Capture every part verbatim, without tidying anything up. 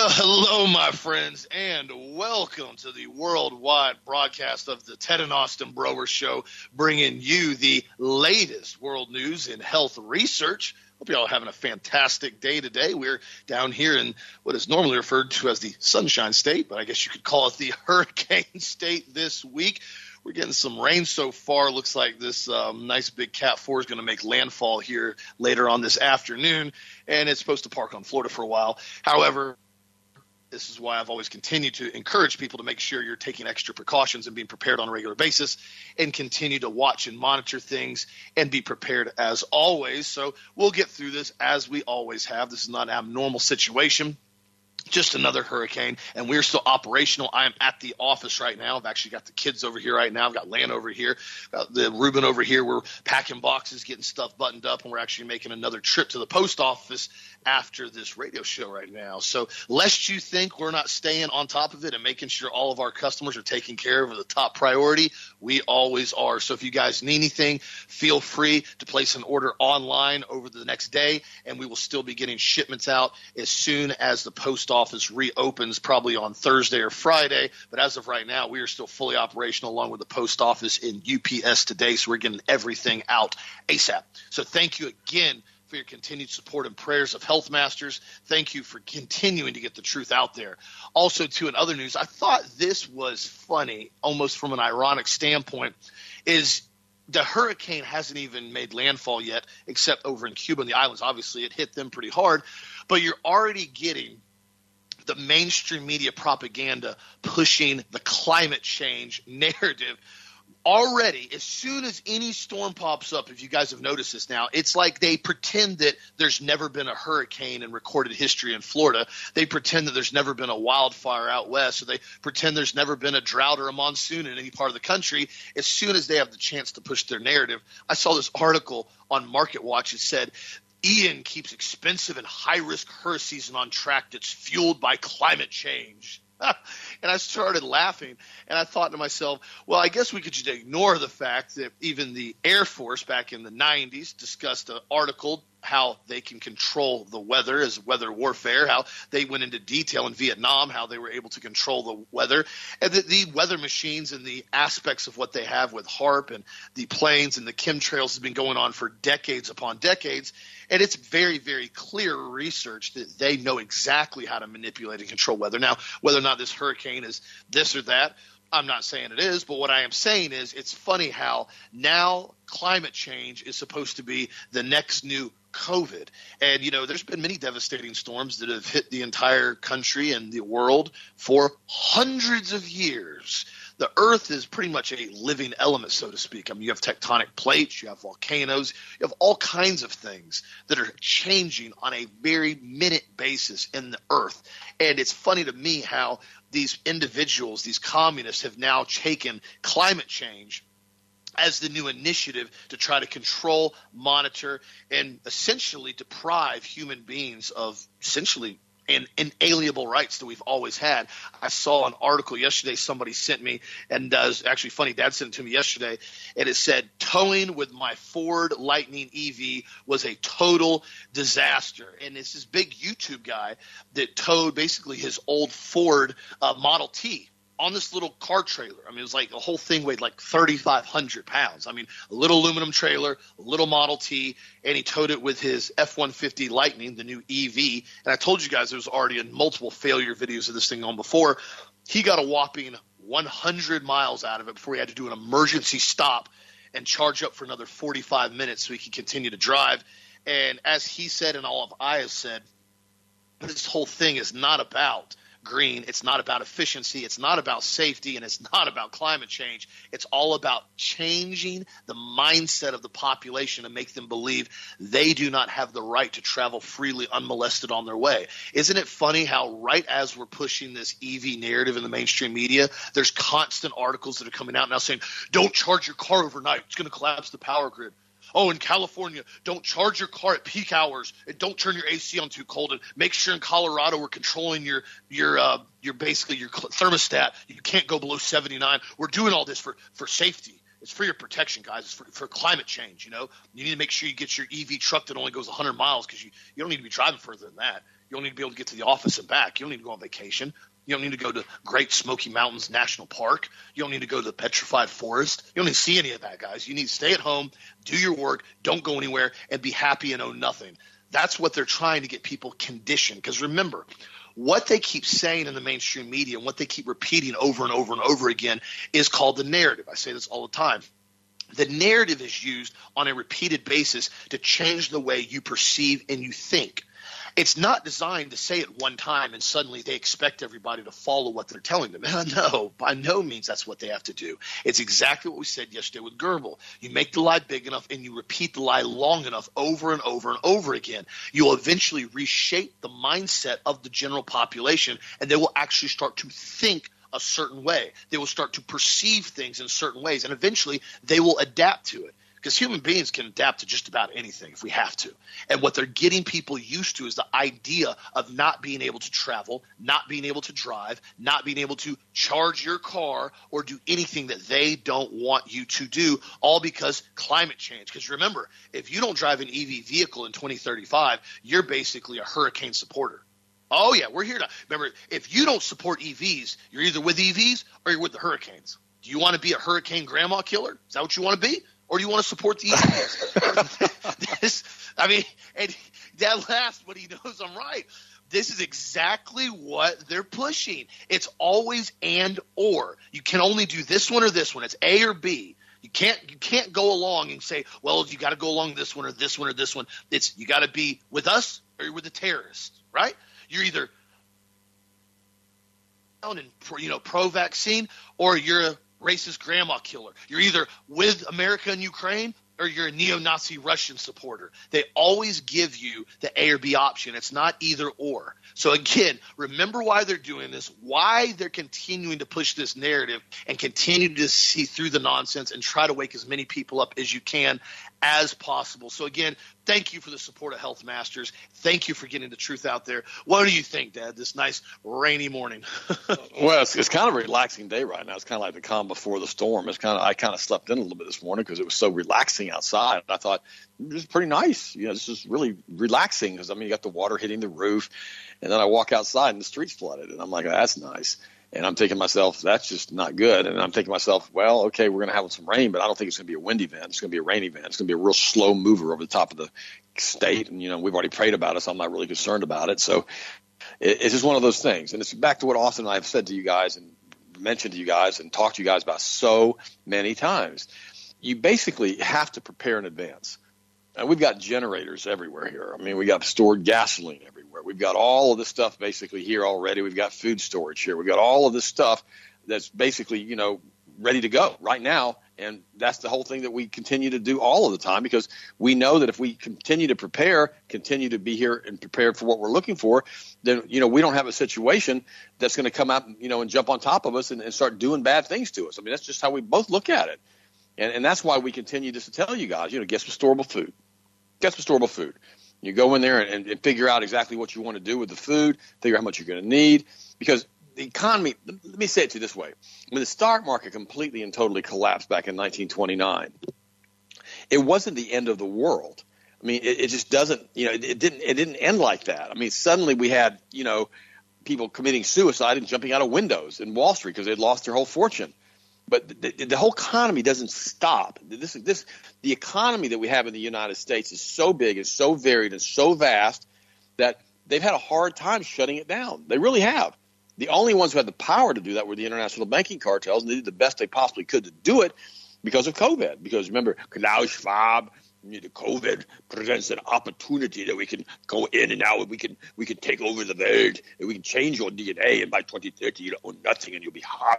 Well, hello, my friends, and welcome to the worldwide broadcast of the Ted and Austin Broer Show, bringing you the latest world news in health research. Hope you're all having a fantastic day today. We're down here in what is normally referred to as the Sunshine State, but I guess you could call it the Hurricane State this week. We're getting some rain so far. Looks like this um, nice big Cat four is going to make landfall here later on this afternoon, and it's supposed to park on Florida for a while. However, this is why I've always continued to encourage people to make sure you're taking extra precautions and being prepared on a regular basis, and continue to watch and monitor things and be prepared as always. So we'll get through this as we always have. This is not an abnormal situation. Just another hurricane, and we're still operational. I am at the office right now. I've actually got the kids over here right now. I've got Lan over here, got the Ruben over here. We're packing boxes, getting stuff buttoned up, and we're actually making another trip to the post office after this radio show right now. So lest you think we're not staying on top of it and making sure all of our customers are taken care of as the top priority, we always are. So if you guys need anything, feel free to place an order online over the next day, and we will still be getting shipments out as soon as the post office reopens, probably on Thursday or Friday. But as of right now, we are still fully operational along with the post office in U P S today. So we're getting everything out ASAP. So thank you again for your continued support and prayers of Health Masters. Thank you for continuing to get the truth out there. Also, too, in other news, I thought this was funny, almost from an ironic standpoint, is the hurricane hasn't even made landfall yet, except over in Cuba and the islands. Obviously, it hit them pretty hard, but you're already getting the mainstream media propaganda pushing the climate change narrative. Already, as soon as any storm pops up, if you guys have noticed this now, it's like they pretend that there's never been a hurricane in recorded history in Florida. They pretend that there's never been a wildfire out west, or they pretend there's never been a drought or a monsoon in any part of the country. As soon as they have the chance to push their narrative, I saw this article on Market Watch. It said, Ian keeps expensive and high-risk hurricane season on track that's fueled by climate change. And I started laughing, and I thought to myself, well, I guess we could just ignore the fact that even the Air Force back in the nineties discussed an article how they can control the weather as weather warfare, how they went into detail in Vietnam, how they were able to control the weather, and that the weather machines and the aspects of what they have with HAARP and the planes and the chemtrails has been going on for decades upon decades. And it's very, very clear research that they know exactly how to manipulate and control weather. Now, whether or not this hurricane is this or that, I'm not saying it is, but what I am saying is it's funny how now climate change is supposed to be the next new COVID. And, you know, there's been many devastating storms that have hit the entire country and the world for hundreds of years. The earth is pretty much a living element, so to speak. I mean, you have tectonic plates, you have volcanoes, you have all kinds of things that are changing on a very minute basis in the earth. And it's funny to me how these individuals, these communists, have now taken climate change as the new initiative to try to control, monitor, and essentially deprive human beings of essentially and inalienable rights that we've always had. I saw an article yesterday somebody sent me, and uh, it's actually funny, Dad sent it to me yesterday, and it said, towing with my Ford Lightning E V was a total disaster. And it's this big YouTube guy that towed basically his old Ford uh, Model T on this little car trailer. I mean, it was like the whole thing weighed like thirty-five hundred pounds. I mean, a little aluminum trailer, a little Model T, and he towed it with his F one fifty Lightning, the new E V. And I told you guys there was already in multiple failure videos of this thing on before. He got a whopping one hundred miles out of it before he had to do an emergency stop and charge up for another forty-five minutes so he could continue to drive. And as he said and all of I have said, this whole thing is not about green. It's not about efficiency. It's not about safety, and it's not about climate change. It's all about changing the mindset of the population to make them believe they do not have the right to travel freely unmolested on their way. Isn't it funny how right as we're pushing this E V narrative in the mainstream media, there's constant articles that are coming out now saying, don't charge your car overnight. It's going to collapse the power grid. Oh, in California, don't charge your car at peak hours and don't turn your A C on too cold. And make sure in Colorado we're controlling your your uh, your basically your thermostat. You can't go below seventy-nine. We're doing all this for, for safety. It's for your protection, guys. It's for, for climate change. You know, you need to make sure you get your E V truck that only goes one hundred miles because you, you don't need to be driving further than that. You don't need to be able to get to the office and back. You don't need to go on vacation. You don't need to go to Great Smoky Mountains National Park. You don't need to go to the Petrified Forest. You don't need to see any of that, guys. You need to stay at home, do your work, don't go anywhere, and be happy and own nothing. That's what they're trying to get people conditioned. Because remember, what they keep saying in the mainstream media and what they keep repeating over and over and over again is called the narrative. I say this all the time. The narrative is used on a repeated basis to change the way you perceive and you think. It's not designed to say it one time and suddenly they expect everybody to follow what they're telling them. No, by no means that's what they have to do. It's exactly what we said yesterday with Goebbels. You make the lie big enough and you repeat the lie long enough over and over and over again. You'll eventually reshape the mindset of the general population, and they will actually start to think a certain way. They will start to perceive things in certain ways, and eventually they will adapt to it. Because human beings can adapt to just about anything if we have to. And what they're getting people used to is the idea of not being able to travel, not being able to drive, not being able to charge your car or do anything that they don't want you to do, all because climate change. Because remember, if you don't drive an E V vehicle in twenty thirty-five, you're basically a hurricane supporter. Oh, yeah, we're here to – remember, if you don't support E Vs, you're either with E Vs or you're with the hurricanes. Do you want to be a hurricane grandma killer? Is that what you want to be? Or do you want to support the E Vs? this, I mean, and that last, but he knows I'm right. This is exactly what they're pushing. It's always and or. You can only do this one or this one. It's A or B. You can't you can't go along and say, well, you got to go along this one or this one or this one. It's you got to be with us or you're with the terrorists, right? You're either and you know pro-vaccine or you're a racist grandma killer. You're either with America and Ukraine or you're a neo-Nazi Russian supporter. They always give you the A or B option. It's not either or. So again, remember why they're doing this, why they're continuing to push this narrative and continue to see through the nonsense and try to wake as many people up as you can as possible. So again, thank you for the support of Health Masters. Thank you for getting the truth out there. What do you think, Dad, this nice rainy morning? Well, it's, it's kind of a relaxing day right now. It's kind of like the calm before the storm. It's kind of I kind of slept in a little bit this morning because it was so relaxing outside. I thought this is pretty nice. You know, this is really relaxing because, I mean, you got the water hitting the roof, and then I walk outside and the street's flooded, and I'm like, oh, that's nice. And I'm thinking to myself, that's just not good. And I'm thinking to myself, well, okay, we're going to have some rain, but I don't think it's going to be a wind event. It's going to be a rain event. It's going to be a real slow mover over the top of the state. And, you know, we've already prayed about it, so I'm not really concerned about it. So it, it's just one of those things. And it's back to what Austin and I have said to you guys and mentioned to you guys and talked to you guys about so many times. You basically have to prepare in advance. And we've got generators everywhere here. I mean, we got stored gasoline everywhere. We've got all of this stuff basically here already. We've got food storage here. We've got all of this stuff that's basically, you know, ready to go right now. And that's the whole thing that we continue to do all of the time, because we know that if we continue to prepare, continue to be here and prepared for what we're looking for, then, you know, we don't have a situation that's going to come out, you know, and jump on top of us and, and start doing bad things to us. I mean, that's just how we both look at it. And, and that's why we continue just to tell you guys, you know, get some storable food. Get some storable food. You go in there and, and figure out exactly what you want to do with the food, figure out how much you're going to need, because the economy, let me say it to you this way. When the stock market completely and totally collapsed back in nineteen twenty-nine, it wasn't the end of the world. I mean, it, it just doesn't, you know, it, it didn't it didn't end like that. I mean, suddenly we had, you know, people committing suicide and jumping out of windows in Wall Street because they'd lost their whole fortune. But the, the, the whole economy doesn't stop. This, this, the economy that we have in the United States is so big and so varied and so vast that they've had a hard time shutting it down. They really have. The only ones who had the power to do that were the international banking cartels, and they did the best they possibly could to do it because of COVID. Because remember, Klaus Schwab, the COVID presents an opportunity that we can go in and out. We can we can take over the world, and we can change your D N A, and by twenty thirty you'll own nothing, and you'll be hot.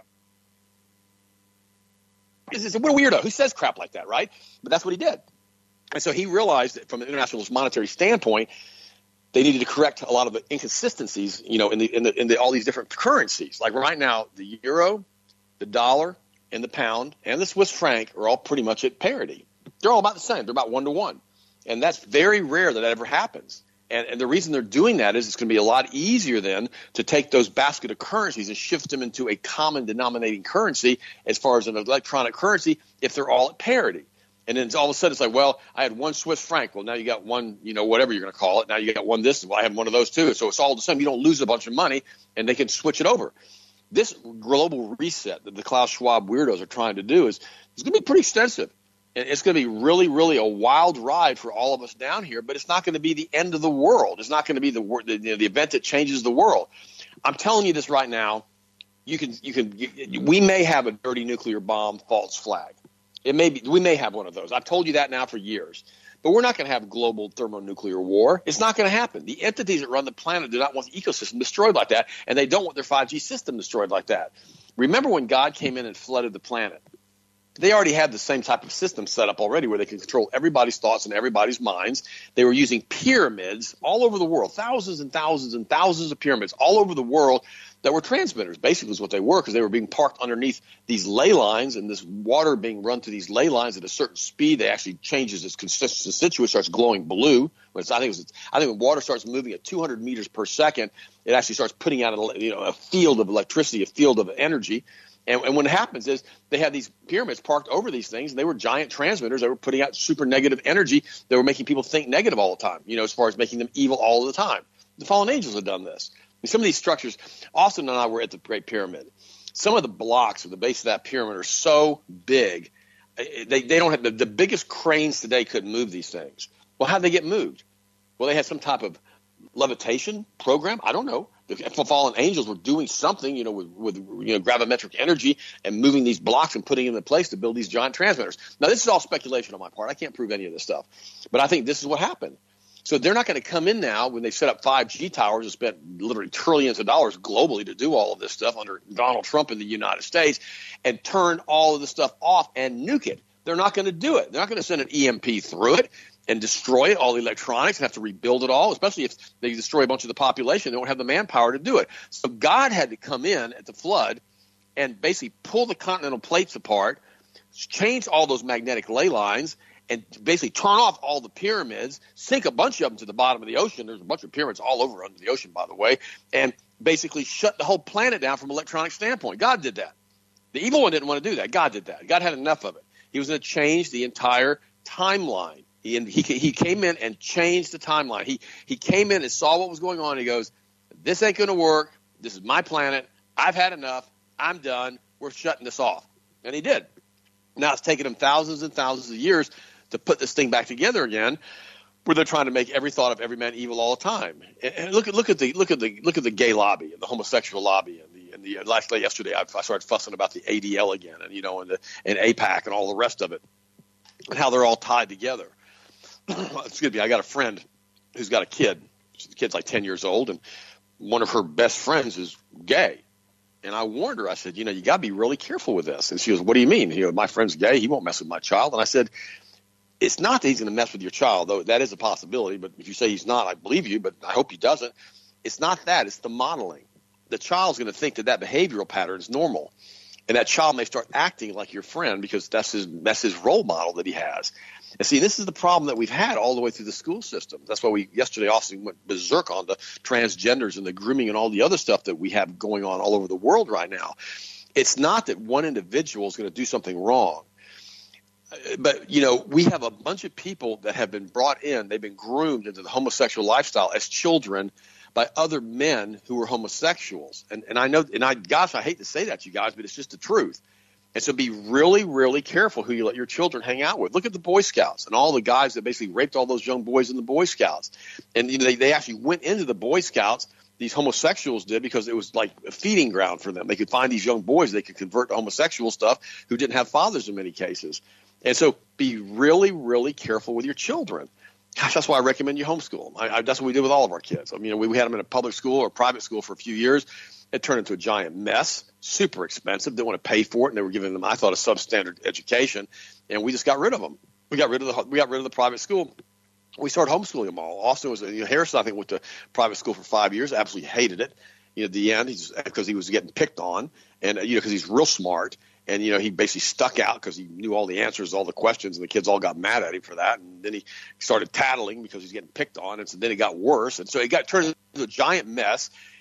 It's a weirdo. Who says crap like that, right? But that's what he did. And so he realized that from an international monetary standpoint, they needed to correct a lot of the inconsistencies, you know, in the in the in the all these different currencies. Like right now, the euro, the dollar, and the pound, and the Swiss franc are all pretty much at parity. They're all about the same. They're about one to one. And that's very rare that that ever happens. And, and the reason they're doing that is it's going to be a lot easier then to take those basket of currencies and shift them into a common denominating currency as far as an electronic currency if they're all at parity. And then all of a sudden it's like, well, I had one Swiss franc. Well, now you got one, you know, whatever you're going to call it. Now you got one this. Well, I have one of those too. So it's all the same. You don't lose a bunch of money, and they can switch it over. This global reset that the Klaus Schwab weirdos are trying to do is, is going to be pretty extensive. And it's going to be really, really a wild ride for all of us down here, but it's not going to be the end of the world. It's not going to be the, the, you know, the event that changes the world. I'm telling you this right now. You can, you can, you, we may have a dirty nuclear bomb false flag. It may be, we may have one of those. I've told you that now for years. But we're not going to have global thermonuclear war. It's not going to happen. The entities that run the planet do not want the ecosystem destroyed like that, and they don't want their five G system destroyed like that. Remember when God came in and flooded the planet? They already had the same type of system set up already where they can control everybody's thoughts and everybody's minds. They were using pyramids all over the world, thousands and thousands and thousands of pyramids all over the world that were transmitters, basically is what they were, because they were being parked underneath these ley lines, and this water being run through these ley lines at a certain speed. They actually changes its constituent, it starts glowing blue. When it's, I think it was, I think when water starts moving at two hundred meters per second, it actually starts putting out a, you know, a field of electricity, a field of energy. And, and what happens is they had these pyramids parked over these things, and they were giant transmitters. They were putting out super negative energy. They were making people think negative all the time, you know, as far as making them evil all the time. The fallen angels have done this. Some of these structures, Austin and I were at the Great Pyramid. Some of the blocks at the base of that pyramid are so big, they, they don't have the, the biggest cranes today couldn't move these things. Well, how'd they get moved? Well, they had some type of levitation program. I don't know. The fallen angels were doing something, you know, with, with you know gravimetric energy and moving these blocks and putting them in place to build these giant transmitters. Now, this is all speculation on my part. I can't prove any of this stuff, but I think this is what happened. So they're not going to come in now when they set up five G towers and spent literally trillions of dollars globally to do all of this stuff under Donald Trump in the United States and turn all of this stuff off and nuke it. They're not going to do it. They're not going to send an E M P through it and destroy it, all the electronics, and have to rebuild it all, especially if they destroy a bunch of the population. They don't have the manpower to do it. So God had to come in at the flood and basically pull the continental plates apart, change all those magnetic ley lines, and basically turn off all the pyramids, sink a bunch of them to the bottom of the ocean. There's a bunch of pyramids all over under the ocean, by the way, and basically shut the whole planet down from an electronic standpoint. God did that. The evil one didn't want to do that. God did that. God had enough of it. He was going to change the entire timeline. He, he, he came in and changed the timeline. He, he came in and saw what was going on. He goes, this ain't going to work. This is my planet. I've had enough. I'm done. We're shutting this off. And he did. Now it's taken him thousands and thousands of years to put this thing back together again, where they're trying to make every thought of every man evil all the time. And, and look at look at the look at the look at the gay lobby and the homosexual lobby and the and the last day yesterday I, I started fussing about the A D L again and you know and the and AIPAC and all the rest of it and how they're all tied together. Excuse me, I got a friend who's got a kid. The kid's like ten years old, and one of her best friends is gay. And I warned her, I said, you know, you got to be really careful with this. And she goes, what do you mean? You know, my friend's gay. He won't mess with my child. And I said, it's not that he's going to mess with your child, though that is a possibility. But if you say he's not, I believe you, but I hope he doesn't. It's not that. It's the modeling. The child's going to think that that behavioral pattern is normal. And that child may start acting like your friend because that's his, that's his role model that he has. And see, this is the problem that we've had all the way through the school system. That's why we yesterday also went berserk on the transgenders and the grooming and all the other stuff that we have going on all over the world right now. It's not that one individual is going to do something wrong. But, you know, we have a bunch of people that have been brought in. They've been groomed into the homosexual lifestyle as children by other men who are homosexuals. And, and I know – and I gosh, I hate to say that to you guys, but it's just the truth. And so be really, really careful who you let your children hang out with. Look at the Boy Scouts and all the guys that basically raped all those young boys in the Boy Scouts. And you know, they, they actually went into the Boy Scouts, these homosexuals did, because it was like a feeding ground for them. They could find these young boys they could convert to homosexual stuff who didn't have fathers in many cases. And so be really, really careful with your children. Gosh, that's why I recommend you homeschool them. I, I, that's what we did with all of our kids. I mean, we, we had them in a public school or private school for a few years. It turned into a giant mess, super expensive. Didn't want to pay for it, and they were giving them, I thought, a substandard education, and we just got rid of them. We got rid of the we got rid of the private school. We started homeschooling them all. Austin was, you know, Harrison, I think, went to private school for five years. Absolutely hated it. You know, at the end, he's because he was getting picked on, and you know, because he's real smart, and you know, he basically stuck out because he knew all the answers, all the questions, and the kids all got mad at him for that. And then he started tattling because he's getting picked on, and so then it got worse, and so it got turned into a giant mess.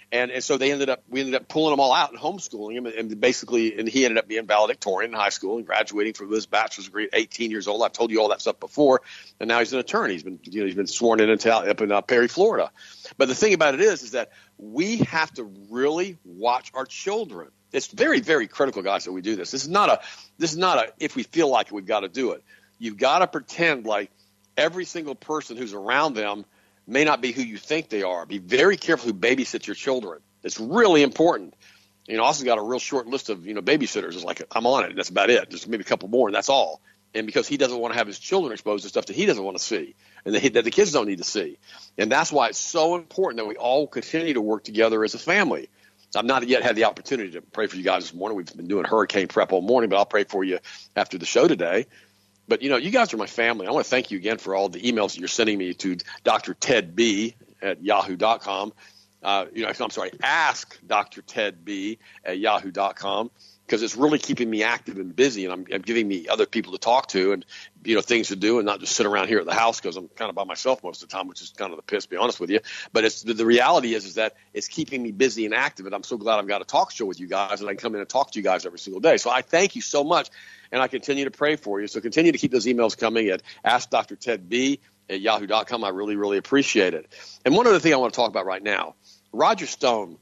And, and so they ended up, we ended up pulling them all out and homeschooling him. And, and basically, and he ended up being valedictorian in high school and graduating from his bachelor's degree at eighteen years old. I've told you all that stuff before. And now he's an attorney. He's been, you know, he's been sworn in until, up in uh, Perry, Florida. But the thing about it is, is that we have to really watch our children. It's very, very critical, guys, that we do this. This is not a, this is not a, if we feel like it, we've got to do it. You've got to pretend like every single person who's around them may not be who you think they are. Be very careful who babysits your children. It's really important. You know, Austin's got a real short list of, you know, babysitters. It's like, I'm on it. That's about it. Just maybe a couple more, and that's all. And because he doesn't want to have his children exposed to stuff that he doesn't want to see and that, he, that the kids don't need to see. And that's why it's so important that we all continue to work together as a family. I've not yet had the opportunity to pray for you guys this morning. We've been doing hurricane prep all morning, but I'll pray for you after the show today. But, you know, you guys are my family. I want to thank you again for all the emails that you're sending me to Doctor Ted B at yahoo dot com. Uh, you know, I'm sorry, ask Doctor Ted B at yahoo dot com, because it's really keeping me active and busy, and I'm, I'm giving me other people to talk to and, you know, things to do and not just sit around here at the house because I'm kind of by myself most of the time, which is kind of the piss, to be honest with you. But it's the, the reality is, is that it's keeping me busy and active, and I'm so glad I've got a talk show with you guys and I can come in and talk to you guys every single day. So I thank you so much, and I continue to pray for you. So continue to keep those emails coming at ask Doctor Ted B at yahoo dot com. I really, really appreciate it. And one other thing I want to talk about right now, Roger Stone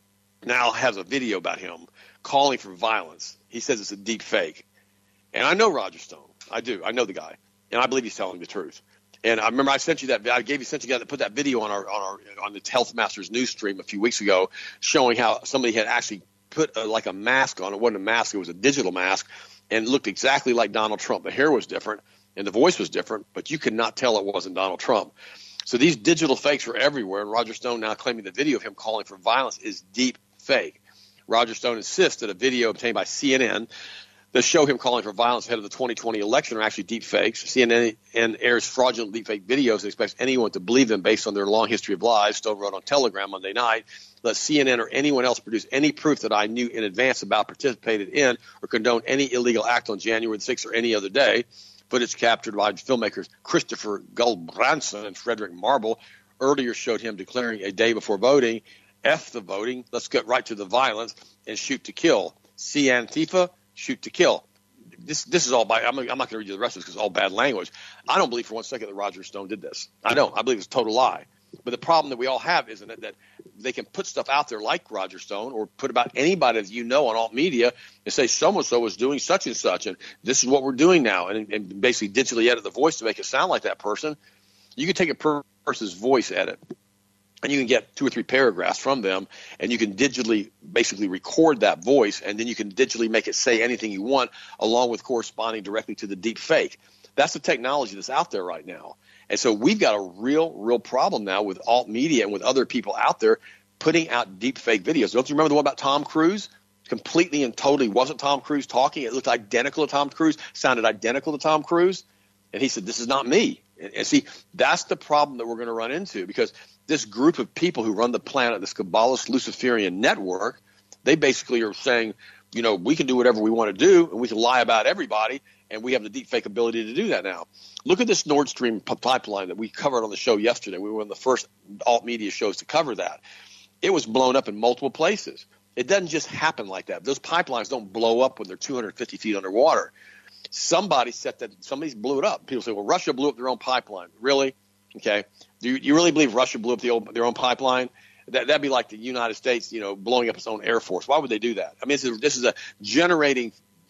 now has a video about him calling for violence. He says it's a deep fake. And I know Roger Stone. I do. I know the guy. And I believe he's telling the truth. And I remember I sent you that. I gave you sent you guys to put that video on our on our on the Health Masters news stream a few weeks ago, showing how somebody had actually put a, like a mask on. It wasn't a mask. It was a digital mask, and it looked exactly like Donald Trump. The hair was different and the voice was different, but you could not tell it wasn't Donald Trump. So these digital fakes are everywhere. And Roger Stone now claiming the video of him calling for violence is deep fake. Roger Stone insists that a video obtained by C N N that show him calling for violence ahead of the twenty twenty election are actually deep fakes. C N N airs fraudulent deep fake videos and expects anyone to believe them based on their long history of lies, Stone wrote on Telegram Monday night. Let C N N or anyone else produce any proof that I knew in advance about, participated in, or condoned any illegal act on January the sixth or any other day. Footage captured by filmmakers Christopher Gulbranson and Frederick Marble earlier showed him declaring a day before voting, F the voting, let's get right to the violence and shoot to kill. See Antifa, shoot to kill. This this is all by, I'm, I'm not going to read you the rest of this because it's all bad language. I don't believe for one second that Roger Stone did this. I don't. I believe it's a total lie. But the problem that we all have, isn't it, that they can put stuff out there like Roger Stone or put about anybody that you know on alt media and say so-and-so is doing such and such, and this is what we're doing now, and, and basically digitally edit the voice to make it sound like that person. You can take a per- person's voice edit, and you can get two or three paragraphs from them, and you can digitally basically record that voice, and then you can digitally make it say anything you want along with corresponding directly to the deep fake. That's the technology that's out there right now. And so we've got a real, real problem now with alt media and with other people out there putting out deep fake videos. Don't you remember the one about Tom Cruise? Completely and totally wasn't Tom Cruise talking. It looked identical to Tom Cruise, sounded identical to Tom Cruise. And he said, this is not me. And, and see, that's the problem that we're going to run into, because this group of people who run the planet, this Kabbalist Luciferian network, they basically are saying, you know, we can do whatever we want to do and we can lie about everybody. And we have the deep fake ability to do that now. Look at this Nord Stream p- pipeline that we covered on the show yesterday. We were one of the first alt media shows to cover that. It was blown up in multiple places. It doesn't just happen like that. Those pipelines don't blow up when they're two hundred fifty feet underwater. Somebody set that. Somebody blew it up. People say, well, Russia blew up their own pipeline. Really? Okay. Do you, you really believe Russia blew up the old, their own pipeline? That, that'd be like the United States, you know, blowing up its own Air Force. Why would they do that? I mean, this is, this is a generating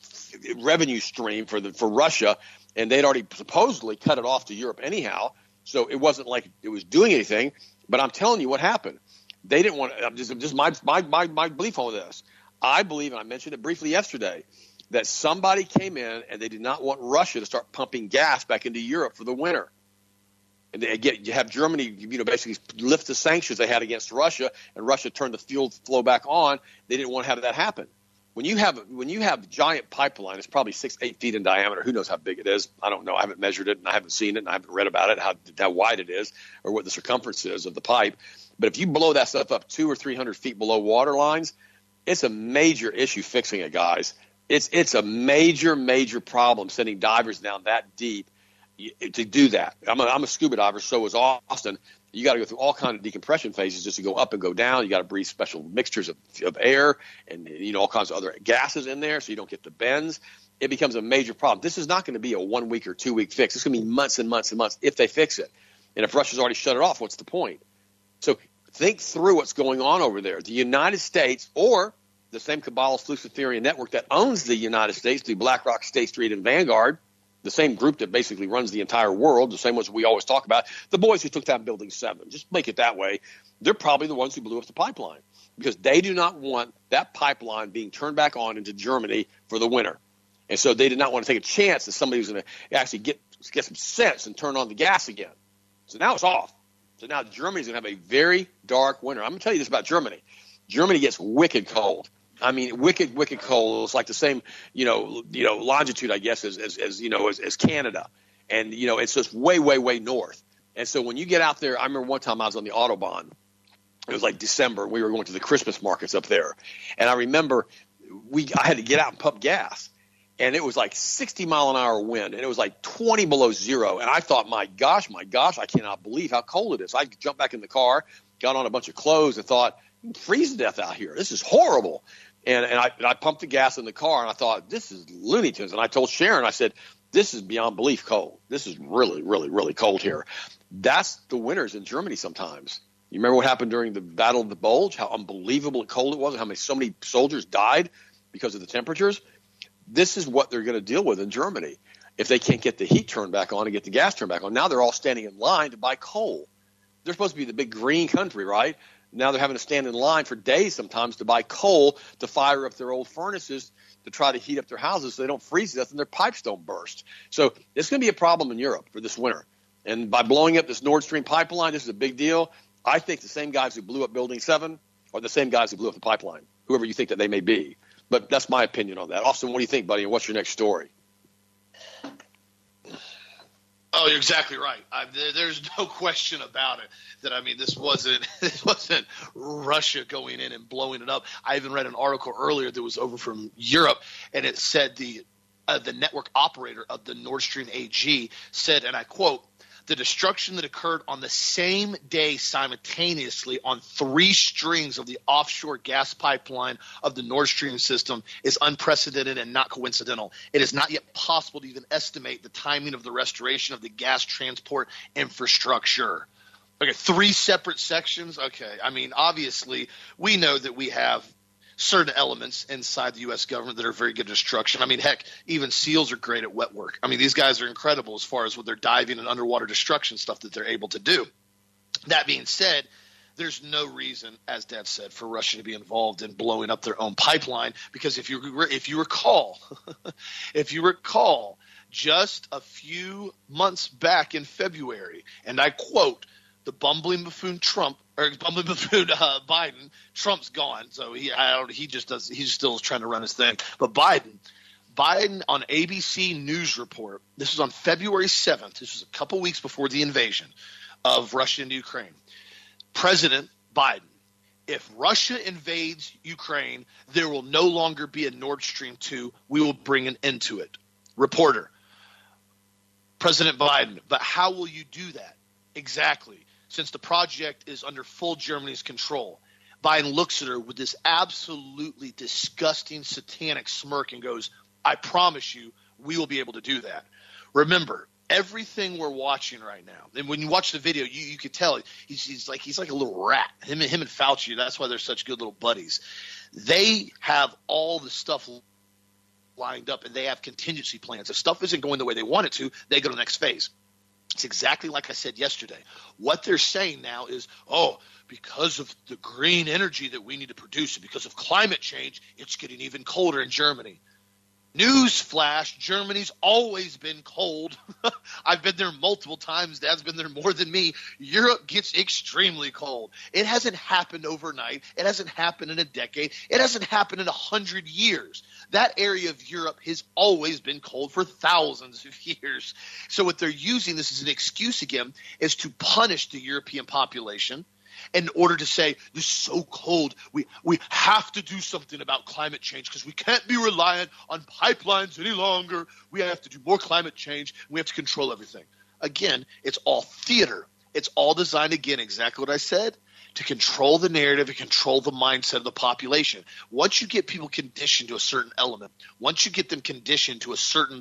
revenue stream for the for Russia, and they'd already supposedly cut it off to Europe anyhow, so it wasn't like it was doing anything. But I'm telling you what happened. They didn't want to, just, just my, my my my belief on this. I believe, and I mentioned it briefly yesterday, that somebody came in and they did not want Russia to start pumping gas back into Europe for the winter. And they get you have Germany, you know, basically lift the sanctions they had against Russia, and Russia turned the fuel flow back on. They didn't want to have that happen. When you have when you have giant pipeline, it's probably six, eight feet in diameter. Who knows how big it is? I don't know. I haven't measured it, and I haven't seen it, and I haven't read about it, how how wide it is, or what the circumference is of the pipe. But if you blow that stuff up two or three hundred feet below water lines, it's a major issue fixing it, guys. It's it's a major, major problem sending divers down that deep to do that. I'm a, I'm a scuba diver, so is Austin. You got to go through all kinds of decompression phases just to go up and go down. You got to breathe special mixtures of, of air and, you know, all kinds of other gases in there so you don't get the bends. It becomes a major problem. This is not going to be a one week or two week fix. It's going to be months and months and months if they fix it. And if Russia's already shut it off, what's the point? So think through what's going on over there. The United States, or the same Cabalist Luciferian network that owns the United States, the BlackRock, State Street, and Vanguard, the same group that basically runs the entire world, the same ones we always talk about, the boys who took down Building seven, just make it that way, they're probably the ones who blew up the pipeline because they do not want that pipeline being turned back on into Germany for the winter. And so they did not want to take a chance that somebody was going to actually get, get some sense and turn on the gas again. So now it's off. So now Germany's going to have a very dark winter. I'm going to tell you this about Germany. Germany gets wicked cold. I mean, wicked, wicked cold. It's like the same, you know, you know, longitude, I guess, as, as, as you know, as, as Canada. And, you know, it's just way, way, way north. And so when you get out there, I remember one time I was on the Autobahn. It was like December. We were going to the Christmas markets up there. And I remember we I had to get out and pump gas. And it was like sixty mile an hour wind. And it was like twenty below zero. And I thought, my gosh, my gosh, I cannot believe how cold it is. I jumped back in the car, got on a bunch of clothes and thought, freeze to death out here. This is horrible. And, and, I, and I pumped the gas in the car, and I thought, this is Looney Tunes. And I told Sharon, I said, this is beyond belief cold. This is really, really, really cold here. That's the winters in Germany sometimes. You remember what happened during the Battle of the Bulge, how unbelievably cold it was and how many so many soldiers died because of the temperatures? This is what they're going to deal with in Germany if they can't get the heat turned back on and get the gas turned back on. Now they're all standing in line to buy coal. They're supposed to be the big green country, right? Now they're having to stand in line for days sometimes to buy coal to fire up their old furnaces to try to heat up their houses so they don't freeze to death and their pipes don't burst. So it's going to be a problem in Europe for this winter. And by blowing up this Nord Stream pipeline, this is a big deal. I think the same guys who blew up Building seven are the same guys who blew up the pipeline, whoever you think that they may be. But that's my opinion on that. Austin, what do you think, buddy, and what's your next story? Oh, you're exactly right. I, there, there's no question about it that, I mean, this wasn't this wasn't Russia going in and blowing it up. I even read an article earlier that was over from Europe, and it said the uh, the network operator of the Nord Stream A G said, and I quote, "The destruction that occurred on the same day simultaneously on three strings of the offshore gas pipeline of the Nord Stream system is unprecedented and not coincidental. It is not yet possible to even estimate the timing of the restoration of the gas transport infrastructure." Okay, three separate sections. Okay, I mean, obviously, we know that we have certain elements inside the U S government that are very good at destruction. I mean, heck, even SEALs are great at wet work. I mean, these guys are incredible as far as what their diving and underwater destruction stuff that they're able to do. That being said, there's no reason, as Dad said, for Russia to be involved in blowing up their own pipeline because if you if you recall, if you recall, just a few months back in February, and I quote, the bumbling buffoon Trump or bumbling buffoon uh, Biden. Trump's gone, so he I don't, he just does he's still trying to run his thing. But Biden, Biden on A B C News Report. This was on February seventh. This was a couple weeks before the invasion of Russia into Ukraine. President Biden: if Russia invades Ukraine, there will no longer be a Nord Stream two. We will bring an end to it. Reporter: President Biden, but how will you do that exactly? Since the project is under full Germany's control. Biden looks at her with this absolutely disgusting satanic smirk and goes, I promise you we will be able to do that. Remember, everything we're watching right now, and when you watch the video, you, you could tell he's, he's like he's like a little rat. Him and him and Fauci, that's why they're such good little buddies. They have all the stuff lined up and they have contingency plans. If stuff isn't going the way they want it to, they go to the next phase. It's exactly like I said yesterday. What they're saying now is, oh, because of the green energy that we need to produce and because of climate change, it's getting even colder in Germany. Newsflash, Germany's always been cold. I've been there multiple times. Dad's been there more than me. Europe gets extremely cold. It hasn't happened overnight. It hasn't happened in a decade. It hasn't happened in a hundred years. That area of Europe has always been cold for thousands of years. So what they're using this as an excuse again is to punish the European population in order to say, this is so cold, we, we have to do something about climate change because we can't be reliant on pipelines any longer. We have to do more climate change. We have to control everything. Again, it's all theater. It's all designed, again, exactly what I said, to control the narrative and control the mindset of the population. Once you get people conditioned to a certain element, once you get them conditioned to a certain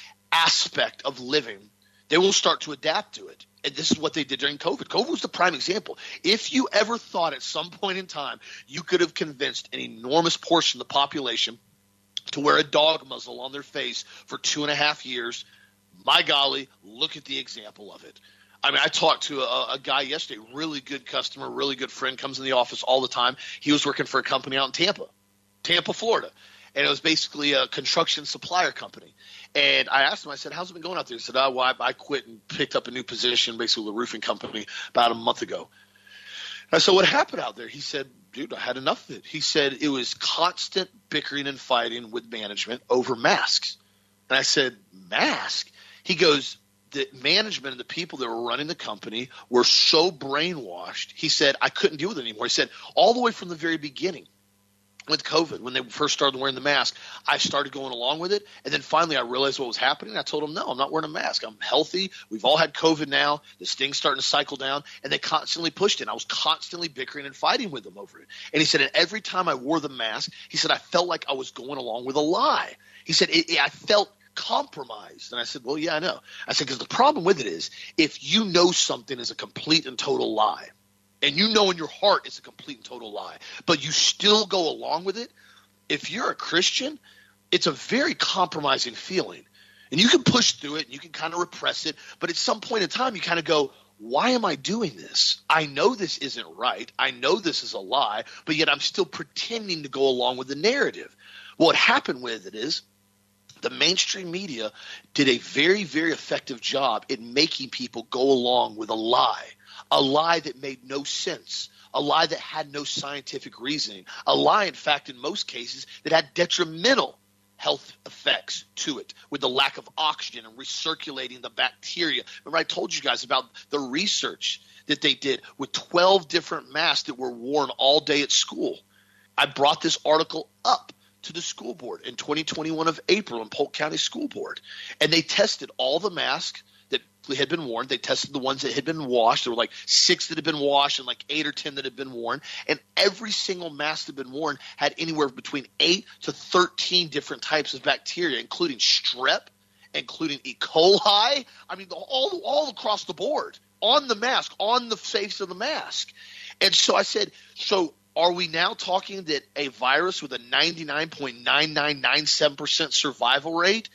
aspect of living, they will start to adapt to it. And this is what they did during COVID. COVID was the prime example. If you ever thought at some point in time you could have convinced an enormous portion of the population to wear a dog muzzle on their face for two and a half years, my golly, look at the example of it. I mean, I talked to a, a guy yesterday, really good customer, really good friend, comes in the office all the time. He was working for a company out in Tampa, Tampa, Florida. And it was basically a construction supplier company. And I asked him, I said, how's it been going out there? He said, oh, well, I, I quit and picked up a new position, basically with a roofing company, about a month ago. And I said, what happened out there? He said, dude, I had enough of it. He said it was constant bickering and fighting with management over masks. And I said, mask? He goes, the management and the people that were running the company were so brainwashed. He said, I couldn't deal with it anymore. He said, all the way from the very beginning with COVID, when they first started wearing the mask, I started going along with it. And then finally I realized what was happening. I told them, no, I'm not wearing a mask. I'm healthy. We've all had COVID now. This thing's starting to cycle down. And they constantly pushed it. I was constantly bickering and fighting with them over it. And he said, and every time I wore the mask, he said, I felt like I was going along with a lie. He said, it, it, I felt compromised. And I said, well, yeah, I know. I said, because the problem with it is if you know something is a complete and total lie, and you know in your heart it's a complete and total lie, but you still go along with it, if you're a Christian, it's a very compromising feeling. And you can push through it and you can kind of repress it, but at some point in time you kind of go, why am I doing this? I know this isn't right. I know this is a lie, but yet I'm still pretending to go along with the narrative. Well, what happened with it is the mainstream media did a very, very effective job in making people go along with a lie, a lie that made no sense, a lie that had no scientific reasoning, a lie, in fact, in most cases, that had detrimental health effects to it with the lack of oxygen and recirculating the bacteria. Remember I told you guys about the research that they did with twelve different masks that were worn all day at school. I brought this article up to the school board in twenty twenty-one of April in Polk County School Board. And they tested all the masks that had been worn. They tested the ones that had been washed. There were like six that had been washed and like eight or ten that had been worn. And every single mask that had been worn had anywhere between eight to thirteen different types of bacteria, including strep, including E. coli. I mean, all, all across the board on the mask, on the face of the mask. And so I said, so are we now talking that a virus with a ninety-nine point nine nine nine seven percent survival rate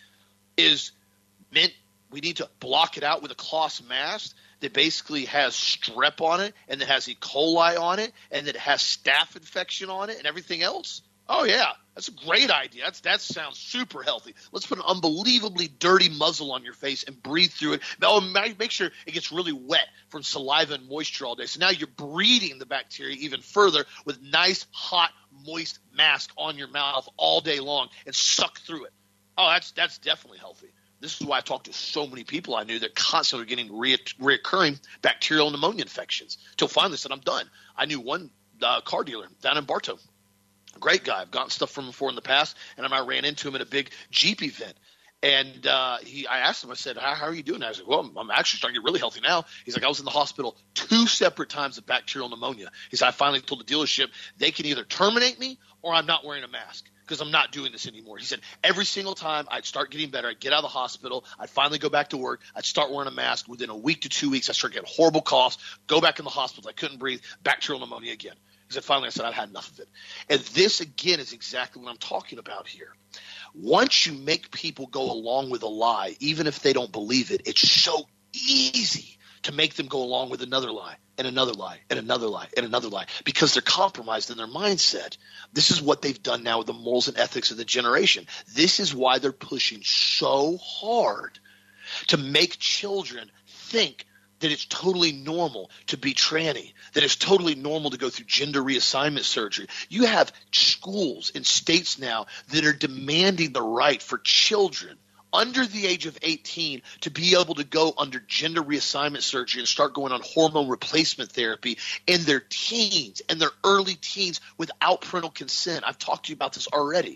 is meant we need to block it out with a cloth mask that basically has strep on it and that has E. coli on it and that has staph infection on it and everything else? Oh, yeah, that's a great idea. That's, that sounds super healthy. Let's put an unbelievably dirty muzzle on your face and breathe through it. Now, make sure it gets really wet from saliva and moisture all day. So now you're breeding the bacteria even further with nice, hot, moist mask on your mouth all day long and suck through it. Oh, that's that's definitely healthy. This is why I talked to so many people I knew that constantly were getting re- reoccurring bacterial pneumonia infections until finally said, I'm done. I knew one uh, car dealer down in Bartow. Great guy. I've gotten stuff from him before in the past, and I ran into him at a big Jeep event. And uh, he, I asked him, I said, how, how are you doing? I was like, well, I'm, I'm actually starting to get really healthy now. He's like, I was in the hospital two separate times of bacterial pneumonia. He said, I finally told the dealership they can either terminate me or I'm not wearing a mask because I'm not doing this anymore. He said, every single time I'd start getting better, I'd get out of the hospital, I'd finally go back to work, I'd start wearing a mask. Within a week to two weeks, I started getting horrible coughs, go back in the hospital, I couldn't breathe, bacterial pneumonia again. He said, finally, I said, I'd had enough of it. And this, again, is exactly what I'm talking about here. Once you make people go along with a lie, even if they don't believe it, it's so easy to make them go along with another lie and another lie and another lie and another lie because they're compromised in their mindset. This is what they've done now with the morals and ethics of the generation. This is why they're pushing so hard to make children think that it's totally normal to be tranny, that it's totally normal to go through gender reassignment surgery. You have schools in states now that are demanding the right for children under the age of eighteen to be able to go under gender reassignment surgery and start going on hormone replacement therapy in their teens and their early teens without parental consent. I've talked to you about this already.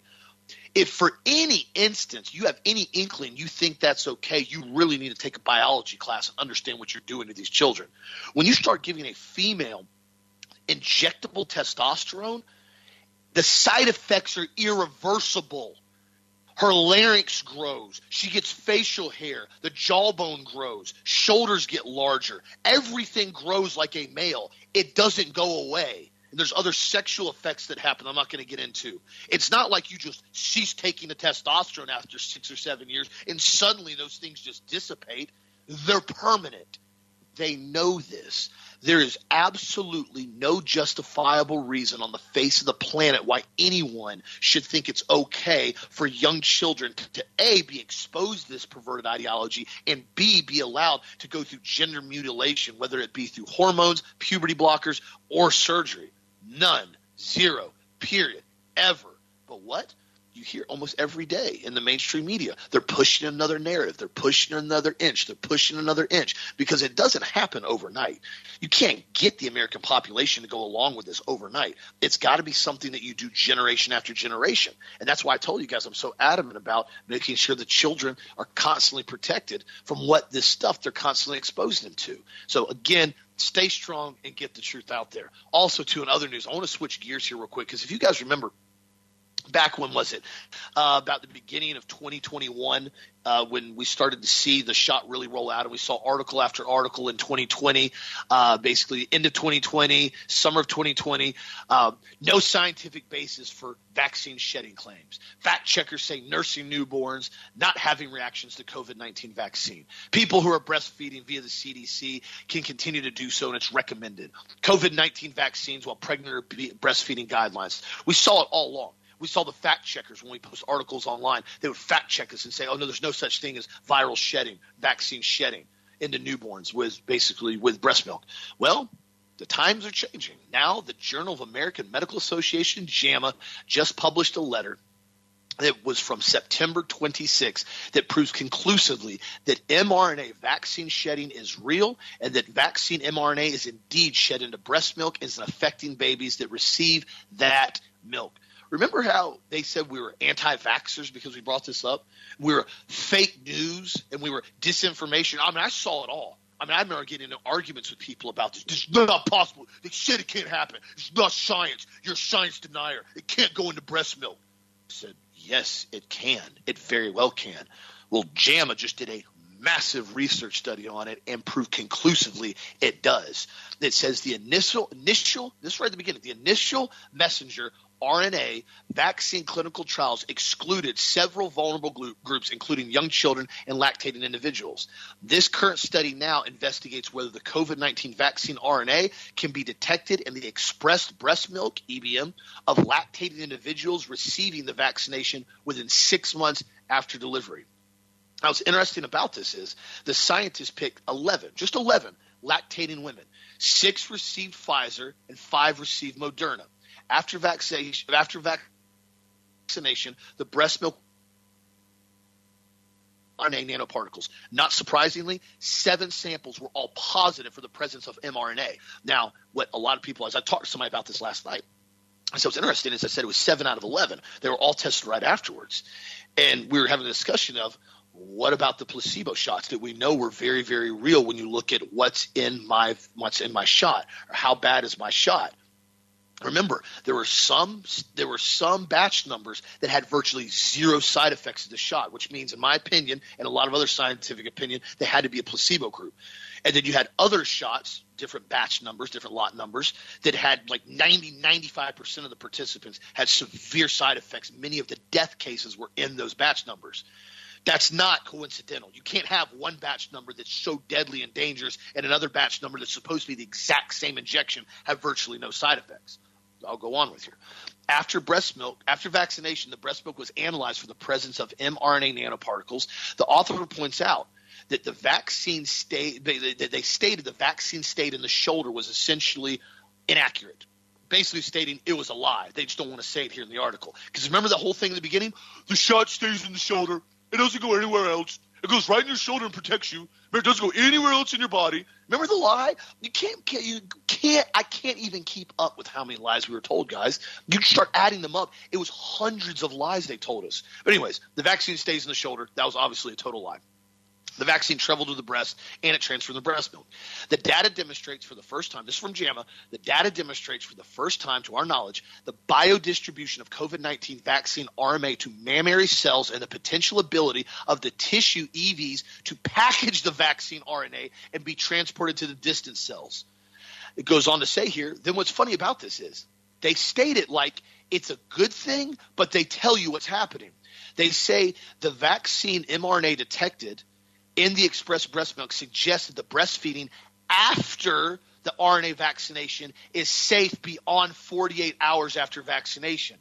If for any instance you have any inkling you think that's okay, you really need to take a biology class and understand what you're doing to these children. When you start giving a female injectable testosterone, the side effects are irreversible. Her larynx grows. She gets facial hair. The jawbone grows. Shoulders get larger. Everything grows like a male. It doesn't go away. And there's other sexual effects that happen I'm not going to get into. It's not like you just cease taking the testosterone after six or seven years and suddenly those things just dissipate. They're permanent. They know this. There is absolutely no justifiable reason on the face of the planet why anyone should think it's okay for young children to, to A, be exposed to this perverted ideology, and B, be allowed to go through gender mutilation, whether it be through hormones, puberty blockers, or surgery. None. Zero. Period. Ever. But what? You hear almost every day in the mainstream media. They're pushing another narrative. They're pushing another inch. They're pushing another inch because it doesn't happen overnight. You can't get the American population to go along with this overnight. It's got to be something that you do generation after generation. And that's why I told you guys I'm so adamant about making sure the children are constantly protected from what this stuff they're constantly exposing them to. So again, stay strong and get the truth out there. Also, too, in other news, I want to switch gears here real quick because if you guys remember – back when was it? Uh, about the beginning of twenty twenty-one uh, when we started to see the shot really roll out, and we saw article after article in twenty twenty, uh, basically end of twenty twenty, summer of twenty twenty, uh, no scientific basis for vaccine shedding claims. Fact checkers say nursing newborns not having reactions to COVID nineteen vaccine. People who are breastfeeding via the C D C can continue to do so, and it's recommended. COVID nineteen vaccines while pregnant or breastfeeding guidelines. We saw it all along. We saw the fact checkers when we post articles online. They would fact check us and say, oh, no, there's no such thing as viral shedding, vaccine shedding into newborns with basically with breast milk. Well, the times are changing. Now the Journal of American Medical Association, JAMA, just published a letter that was from September twenty-sixth that proves conclusively that mRNA vaccine shedding is real and that vaccine mRNA is indeed shed into breast milk and is affecting babies that receive that milk. Remember how they said we were anti-vaxxers because we brought this up? We were fake news and we were disinformation. I mean, I saw it all. I mean, I remember getting into arguments with people about this. This is not possible. They said it can't happen. It's not science. You're a science denier. It can't go into breast milk. I said, yes, it can. It very well can. Well, JAMA just did a massive research study on it and proved conclusively it does. It says the initial, initial, this is right at the beginning, the initial messenger R N A vaccine clinical trials excluded several vulnerable groups, including young children and lactating individuals. This current study now investigates whether the COVID nineteen vaccine R N A can be detected in the expressed breast milk, E B M, of lactating individuals receiving the vaccination within six months after delivery. Now, what's interesting about this is the scientists picked eleven, just eleven, lactating women. Six received Pfizer and five received Moderna. After vaccination, after vaccination, the breast milk R N A nanoparticles. Not surprisingly, seven samples were all positive for the presence of mRNA. Now, what a lot of people, as I talked to somebody about this last night, so what's interesting is I said it was seven out of eleven. They were all tested right afterwards. And we were having a discussion of what about the placebo shots that we know were very, very real when you look at what's in my what's in my shot or how bad is my shot. Remember, there were some there were some batch numbers that had virtually zero side effects of the shot, which means, in my opinion, and a lot of other scientific opinion, they had to be a placebo group. And then you had other shots, different batch numbers, different lot numbers, that had like ninety, ninety-five percent of the participants had severe side effects. Many of the death cases were in those batch numbers. That's not coincidental. You can't have one batch number that's so deadly and dangerous and another batch number that's supposed to be the exact same injection have virtually no side effects. I'll go on with you. After breast milk, after vaccination, the breast milk was analyzed for the presence of mRNA nanoparticles. The author points out that the vaccine stayed, they, they, they stated the vaccine stayed in the shoulder was essentially inaccurate, basically stating it was a lie. They just don't want to say it here in the article. Because remember the whole thing in the beginning? The shot stays in the shoulder. It doesn't go anywhere else. It goes right in your shoulder and protects you. It doesn't go anywhere else in your body. Remember the lie? You can't, can't you can't I can't even keep up with how many lies we were told, guys. You start adding them up. It was hundreds of lies they told us. But anyways, the vaccine stays in the shoulder. That was obviously a total lie. The vaccine traveled to the breast, and it transferred the breast milk. The data demonstrates for the first time – this is from JAMA – the data demonstrates for the first time, to our knowledge, the biodistribution of COVID nineteen vaccine R N A to mammary cells and the potential ability of the tissue E Vs to package the vaccine R N A and be transported to the distant cells. It goes on to say here, then what's funny about this is they state it like it's a good thing, but they tell you what's happening. They say the vaccine mRNA detected – in the expressed breast milk suggested that breastfeeding after the R N A vaccination is safe beyond forty-eight hours after vaccination.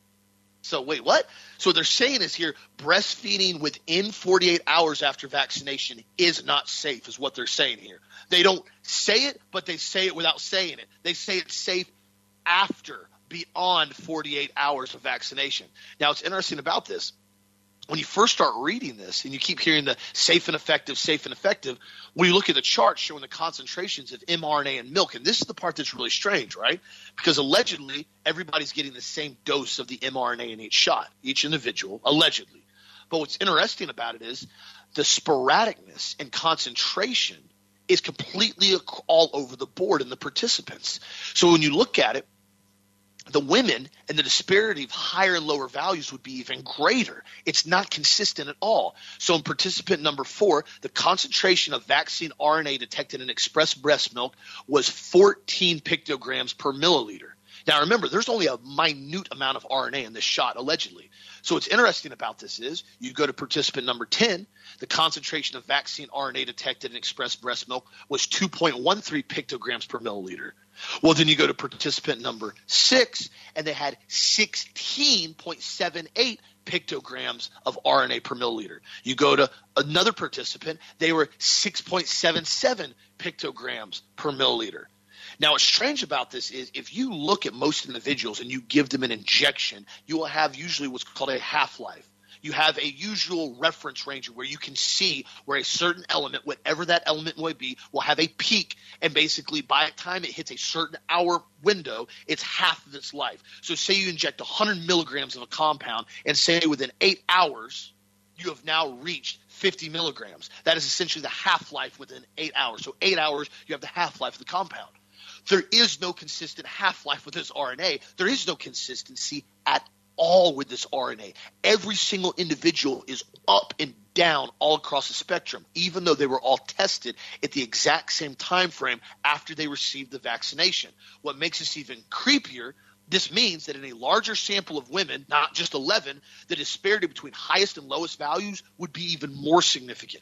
So wait, what? So what they're saying is here breastfeeding within forty-eight hours after vaccination is not safe is what they're saying here. They don't say it, but they say it without saying it. They say it's safe after, beyond forty-eight hours of vaccination. Now, what's interesting about this, when you first start reading this and you keep hearing the safe and effective, safe and effective, when you look at the chart showing the concentrations of mRNA in milk, and this is the part that's really strange, right? Because allegedly everybody's getting the same dose of the mRNA in each shot, each individual, allegedly. But what's interesting about it is the sporadicness and concentration is completely all over the board in the participants. So when you look at it, the women and the disparity of higher and lower values would be even greater. It's not consistent at all. So in participant number four, the concentration of vaccine R N A detected in expressed breast milk was fourteen pictograms per milliliter. Now remember, there's only a minute amount of R N A in this shot, allegedly. So what's interesting about this is you go to participant number ten, the concentration of vaccine R N A detected in expressed breast milk was two point one three pictograms per milliliter. Well, then you go to participant number six, and they had sixteen point seven eight pictograms of R N A per milliliter. You go to another participant, they were six point seven seven pictograms per milliliter. Now, what's strange about this is if you look at most individuals and you give them an injection, you will have usually what's called a half-life. You have a usual reference range where you can see where a certain element, whatever that element might be, will have a peak, and basically by the time it hits a certain hour window, it's half of its life. So say you inject one hundred milligrams of a compound and say within eight hours you have now reached fifty milligrams. That is essentially the half-life within eight hours. So eight hours you have the half-life of the compound. There is no consistent half-life with this R N A. There is no consistency at all with this R N A. Every single individual is up and down all across the spectrum, even though they were all tested at the exact same time frame after they received the vaccination. What makes this even creepier, this means that in a larger sample of women, not just eleven, the disparity between highest and lowest values would be even more significant.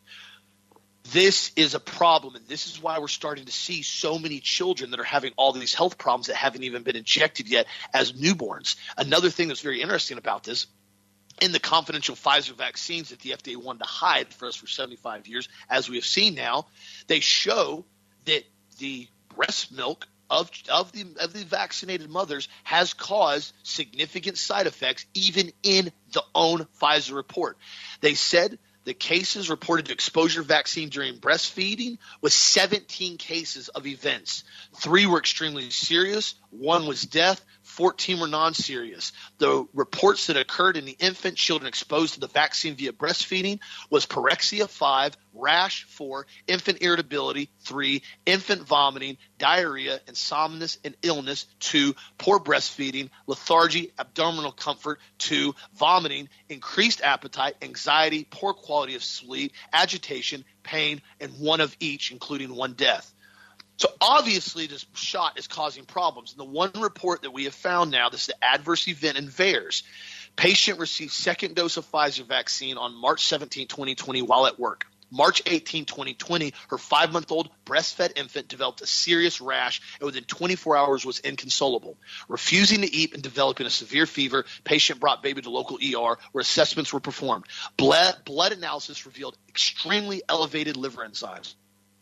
This is a problem, and this is why we're starting to see so many children that are having all these health problems that haven't even been injected yet as newborns. Another thing that's very interesting about this, in the confidential Pfizer vaccines that the F D A wanted to hide for us for seventy-five years, as we have seen now, they show that the breast milk of, of, the, of the vaccinated mothers has caused significant side effects even in the own Pfizer report. They said the cases reported to exposure vaccine during breastfeeding was seventeen cases of events. Three were extremely serious. One was death. fourteen were non-serious. The reports that occurred in the infant children exposed to the vaccine via breastfeeding was pyrexia five, rash four, infant irritability three, infant vomiting, diarrhea, insomnus and illness two, poor breastfeeding, lethargy, abdominal comfort two, vomiting, increased appetite, anxiety, poor quality of sleep, agitation, pain, and one of each, including one death. So obviously this shot is causing problems. And the one report that we have found now, this is the adverse event in V A E R S. Patient received second dose of Pfizer vaccine on March seventeenth, twenty twenty while at work. March eighteenth, twenty twenty, her five-month-old breastfed infant developed a serious rash and within twenty-four hours was inconsolable. Refusing to eat and developing a severe fever, patient brought baby to local E R where assessments were performed. Blood, blood analysis revealed extremely elevated liver enzymes.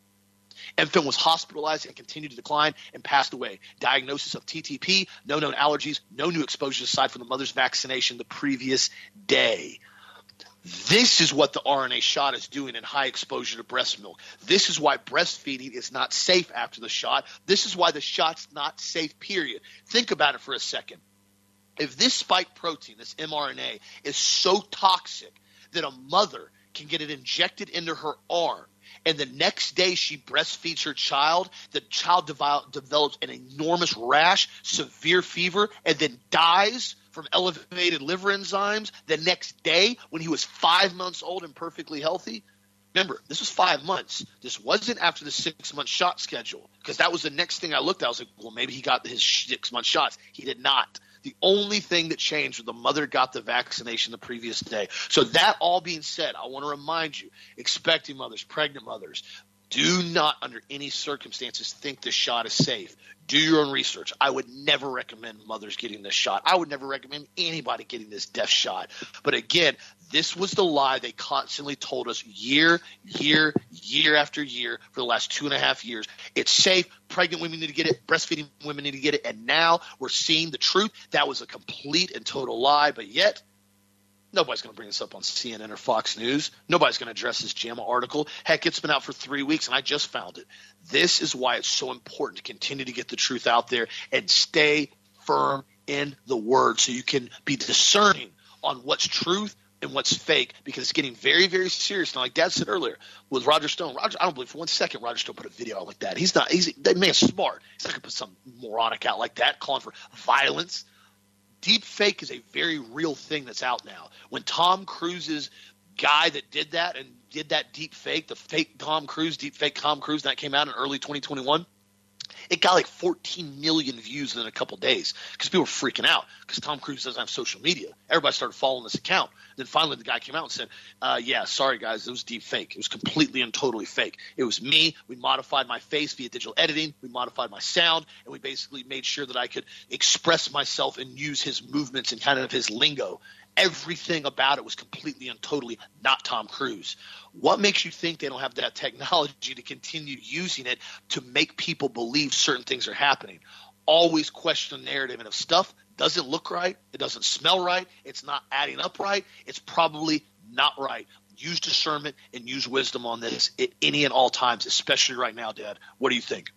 Infant was hospitalized and continued to decline and passed away. Diagnosis of T T P, no known allergies, no new exposures aside from the mother's vaccination the previous day. This is what the R N A shot is doing in high exposure to breast milk. This is why breastfeeding is not safe after the shot. This is why the shot's not safe, period. Think about it for a second. If this spike protein, this mRNA, is so toxic that a mother can get it injected into her arm, and the next day she breastfeeds her child, the child devel- develops an enormous rash, severe fever, and then dies from elevated liver enzymes the next day when he was five months old and perfectly healthy. Remember, this was five months. This wasn't after the six-month shot schedule, because that was the next thing I looked at. I was like, well, maybe he got his six-month shots. He did not. The only thing that changed was the mother got the vaccination the previous day. So that all being said, I want to remind you, expecting mothers, pregnant mothers, do not under any circumstances think this shot is safe. Do your own research. I would never recommend mothers getting this shot. I would never recommend anybody getting this death shot. But again, this was the lie they constantly told us year, year, year after year for the last two and a half years. It's safe. Pregnant women need to get it. Breastfeeding women need to get it. And now we're seeing the truth. That was a complete and total lie. But yet, nobody's going to bring this up on C N N or Fox News. Nobody's going to address this JAMA article. Heck, it's been out for three weeks, and I just found it. This is why it's so important to continue to get the truth out there and stay firm in the word so you can be discerning on what's truth and what's fake, because it's getting very, very serious. Now, like Dad said earlier with Roger Stone, Roger, I don't believe for one second Roger Stone put a video out like that. He's not – he's that man's smart. He's not going to put some moronic out like that calling for violence. Deep fake is a very real thing that's out now. When Tom Cruise's guy that did that and did that deep fake, the fake Tom Cruise, deep fake Tom Cruise, that came out in early twenty twenty-one, it got like fourteen million views in a couple days because people were freaking out because Tom Cruise doesn't have social media. Everybody started following this account. Then finally the guy came out and said, uh, yeah, sorry, guys, it was deep fake. It was completely and totally fake. It was me. We modified my face via digital editing. We modified my sound, and we basically made sure that I could express myself and use his movements and kind of his lingo. Everything about it was completely and totally not Tom Cruise. What makes you think they don't have that technology to continue using it to make people believe certain things are happening? Always question the narrative. And if stuff doesn't look right, it doesn't smell right, it's not adding up right, it's probably not right. Use discernment and use wisdom on this at any and all times, especially right now, Dad. What do you think?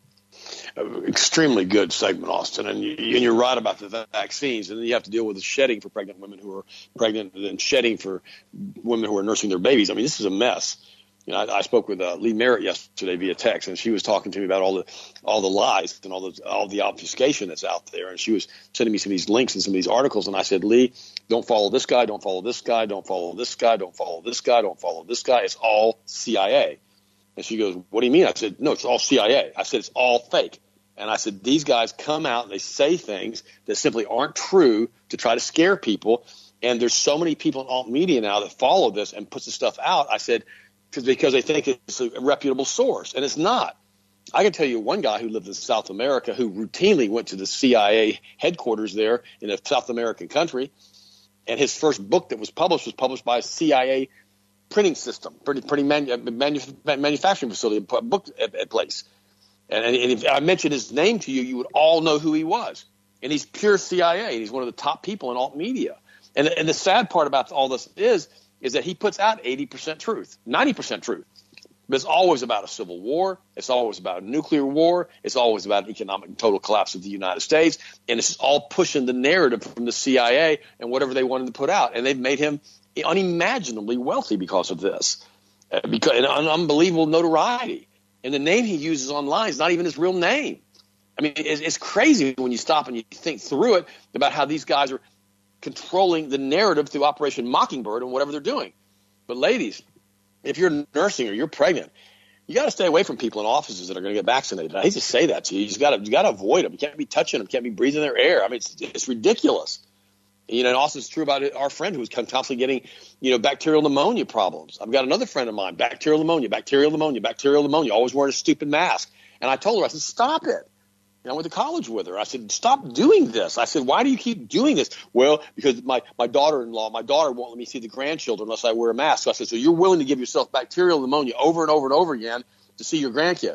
Extremely good segment, Austin, and, you, and you're right about the vaccines, and then you have to deal with the shedding for pregnant women who are pregnant and shedding for women who are nursing their babies. I mean, this is a mess. You know, I, I spoke with uh, Lee Merritt yesterday via text, and she was talking to me about all the all the lies and all the all the obfuscation that's out there, and she was sending me some of these links and some of these articles, and I said, Lee, don't follow this guy, don't follow this guy, don't follow this guy, don't follow this guy, don't follow this guy. It's all C I A. And she goes, what do you mean? I said, no, it's all C I A. I said, it's all fake. And I said, these guys come out and they say things that simply aren't true to try to scare people. And there's so many people in alt media now that follow this and puts the stuff out. I said, because because they think it's a reputable source, and it's not. I can tell you one guy who lived in South America who routinely went to the C I A headquarters there in a South American country, and his first book that was published was published by a C I A printing system, printing, printing manu- manu- manufacturing facility, a book at, at place. And, and if I mentioned his name to you, you would all know who he was. And he's pure C I A. He's one of the top people in alt media. And, and the sad part about all this is, is that he puts out eighty percent truth, ninety percent truth. But it's always about a civil war. It's always about a nuclear war. It's always about an economic and total collapse of the United States. And it's all pushing the narrative from the C I A and whatever they wanted to put out. And they've made him unimaginably wealthy because of this, uh, because an unbelievable notoriety. And the name he uses online is not even his real name. I mean, it's, it's crazy when you stop and you think through it about how these guys are controlling the narrative through Operation Mockingbird and whatever they're doing. But ladies, if you're nursing or you're pregnant, you got to stay away from people in offices that are going to get vaccinated. I hate to say that to you. You just got to you got to avoid them. You can't be touching them. You can't be breathing their air. I mean, it's, it's ridiculous. You know, and also it's true about it, our friend who was constantly getting, you know, bacterial pneumonia problems. I've got another friend of mine, bacterial pneumonia, bacterial pneumonia, bacterial pneumonia, always wearing a stupid mask. And I told her, I said, stop it. And I went to college with her. I said, stop doing this. I said, why do you keep doing this? Well, because my, my daughter-in-law, my daughter won't let me see the grandchildren unless I wear a mask. So I said, so you're willing to give yourself bacterial pneumonia over and over and over again to see your grandkids?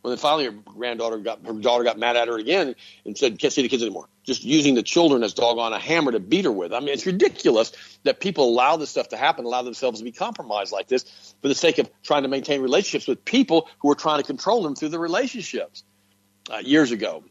When then finally her granddaughter got her daughter got mad at her again and said, "Can't see the kids anymore." Just using the children as doggone a hammer to beat her with. I mean, it's ridiculous that people allow this stuff to happen, allow themselves to be compromised like this for the sake of trying to maintain relationships with people who are trying to control them through the relationships. Uh, years ago,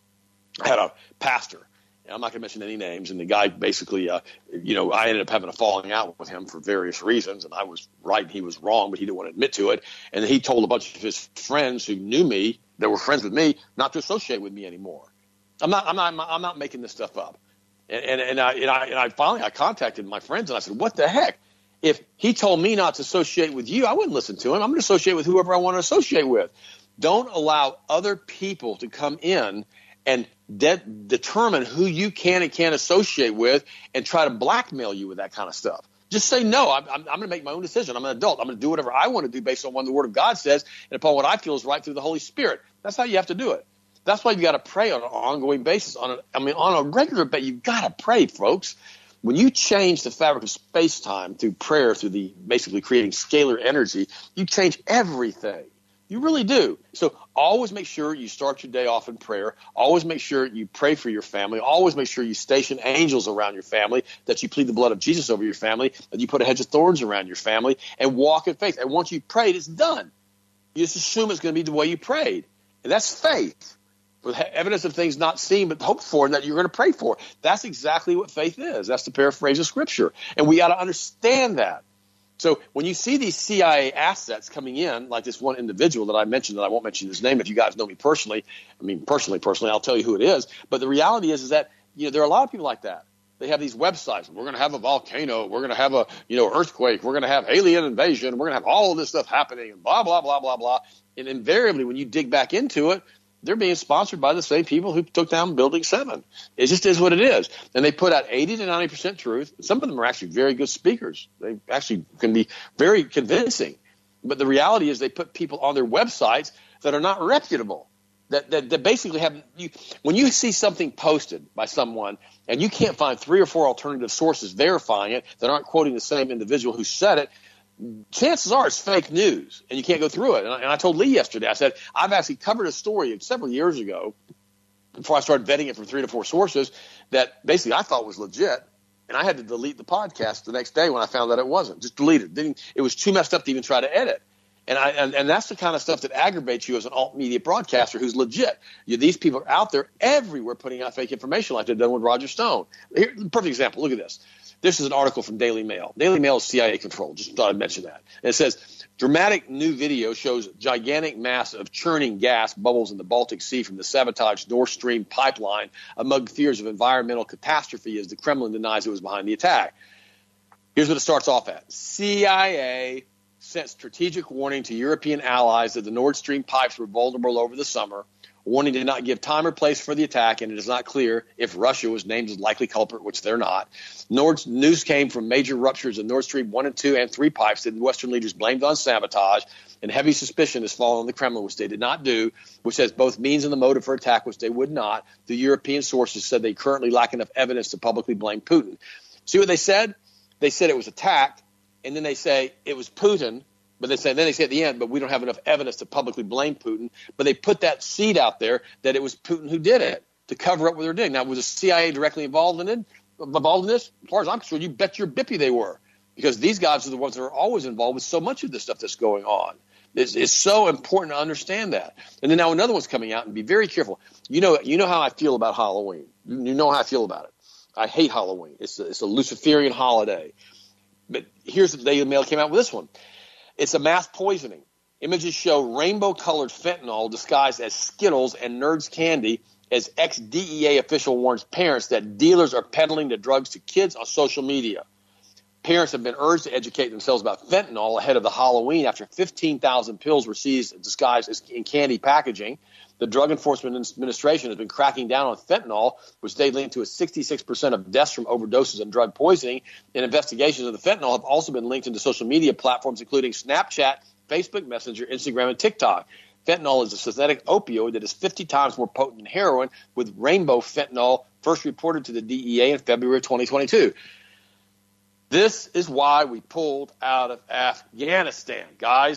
I had a pastor. I'm not going to mention any names, and the guy basically, uh, you know, I ended up having a falling out with him for various reasons, and I was right and he was wrong, but he didn't want to admit to it. And he told a bunch of his friends who knew me, that were friends with me, not to associate with me anymore. I'm not, I'm not, I'm not making this stuff up. And and, and, I, and I and I finally I contacted my friends and I said, what the heck? If he told me not to associate with you, I wouldn't listen to him. I'm going to associate with whoever I want to associate with. Don't allow other people to come in and de- determine who you can and can't associate with and try to blackmail you with that kind of stuff. Just say, no, I'm, I'm, I'm going to make my own decision. I'm an adult. I'm going to do whatever I want to do based on what the Word of God says and upon what I feel is right through the Holy Spirit. That's how you have to do it. That's why you got to pray on an ongoing basis. On a, I mean, on a regular basis, you've got to pray, folks. When you change the fabric of space-time through prayer, through the basically creating scalar energy, you change everything. You really do. So always make sure you start your day off in prayer. Always make sure you pray for your family. Always make sure you station angels around your family, that you plead the blood of Jesus over your family, that you put a hedge of thorns around your family, and walk in faith. And once you've prayed, it's done. You just assume it's going to be the way you prayed. And that's faith, with evidence of things not seen but hoped for and that you're going to pray for. That's exactly what faith is. That's the paraphrase of Scripture. And we got to understand that. So when you see these C I A assets coming in, like this one individual that I mentioned, that I won't mention his name if you guys know me personally, I mean personally, personally, I'll tell you who it is. But the reality is, is that you know there are a lot of people like that. They have these websites. We're going to have a volcano. We're going to have a you know earthquake. We're going to have alien invasion. We're going to have all of this stuff happening, and blah blah blah blah blah. And invariably, when you dig back into it, they're being sponsored by the same people who took down Building seven. It just is what it is. And they put out eighty to ninety percent truth. Some of them are actually very good speakers. They actually can be very convincing. But the reality is they put people on their websites that are not reputable, that, that, that basically have you, – when you see something posted by someone and you can't find three or four alternative sources verifying it that aren't quoting the same individual who said it, chances are it's fake news and you can't go through it. And I, and I told Lee yesterday, I said, I've actually covered a story several years ago before I started vetting it from three to four sources that basically I thought was legit. And I had to delete the podcast the next day when I found that it wasn't. Just delete it. Didn't, it was too messed up to even try to edit. And, I, and and that's the kind of stuff that aggravates you as an alt media broadcaster who's legit. You, these people are out there everywhere putting out fake information like they've done with Roger Stone. Here, perfect example. Look at this. This is an article from Daily Mail. Daily Mail is C I A controlled. Just thought I'd mention that. And it says, dramatic new video shows gigantic mass of churning gas bubbles in the Baltic Sea from the sabotaged Nord Stream pipeline among fears of environmental catastrophe as the Kremlin denies it was behind the attack. Here's what it starts off at. C I A sent strategic warning to European allies that the Nord Stream pipes were vulnerable over the summer. Warning did not give time or place for the attack, and it is not clear if Russia was named as likely culprit, which they're not. Nord's news came from major ruptures of Nord Stream one and two and three pipes that Western leaders blamed on sabotage, and heavy suspicion has fallen on the Kremlin, which they did not do, which has both means and the motive for attack, which they would not. The European sources said they currently lack enough evidence to publicly blame Putin. See what they said? They said it was attacked, and then they say it was Putin. But they say, then they say at the end, but we don't have enough evidence to publicly blame Putin. But they put that seed out there that it was Putin who did it to cover up what they're doing. Now, was the C I A directly involved in it? Involved in this? As far as I'm concerned, you bet your bippy they were, because these guys are the ones that are always involved with so much of this stuff that's going on. It's, it's so important to understand that. And then now another one's coming out, and be very careful. You know, you know how I feel about Halloween. You know how I feel about it. I hate Halloween. It's a, it's a Luciferian holiday. But here's the Daily Mail came out with this one. It's a mass poisoning. Images show rainbow-colored fentanyl disguised as Skittles and Nerds candy as ex-D E A official warns parents that dealers are peddling the drugs to kids on social media. Parents have been urged to educate themselves about fentanyl ahead of the Halloween after fifteen thousand pills were seized disguised as in candy packaging. The Drug Enforcement Administration has been cracking down on fentanyl, which they linked to a sixty-six percent of deaths from overdoses and drug poisoning. And investigations of the fentanyl have also been linked into social media platforms, including Snapchat, Facebook Messenger, Instagram, and TikTok. Fentanyl is a synthetic opioid that is fifty times more potent than heroin, with rainbow fentanyl first reported to the D E A in February twenty twenty-two. This is why we pulled out of Afghanistan, guys.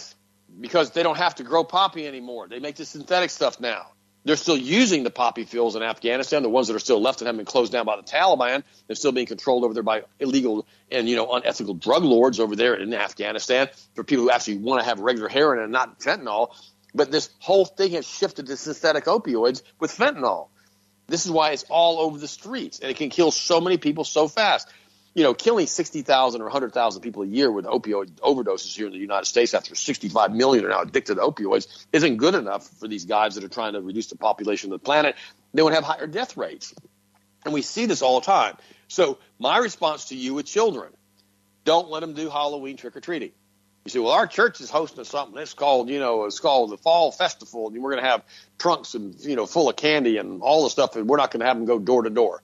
because they don't have to grow poppy anymore. They make the synthetic stuff now. They're still using the poppy fields in Afghanistan, the ones that are still left that haven't been closed down by the Taliban. They're still being controlled over there by illegal and, you know, unethical drug lords over there in Afghanistan for people who actually want to have regular heroin and not fentanyl. But this whole thing has shifted to synthetic opioids with fentanyl. This is why it's all over the streets, and it can kill so many people so fast. You know, killing sixty thousand or one hundred thousand people a year with opioid overdoses here in the United States after sixty-five million are now addicted to opioids isn't good enough for these guys that are trying to reduce the population of the planet. They would have higher death rates. And we see this all the time. So my response to you with children, don't let them do Halloween trick-or-treating. You say, well, our church is hosting something. It's called, you know, it's called the Fall Festival, and we're going to have trunks and, you know, full of candy and all the stuff, and we're not going to have them go door to door.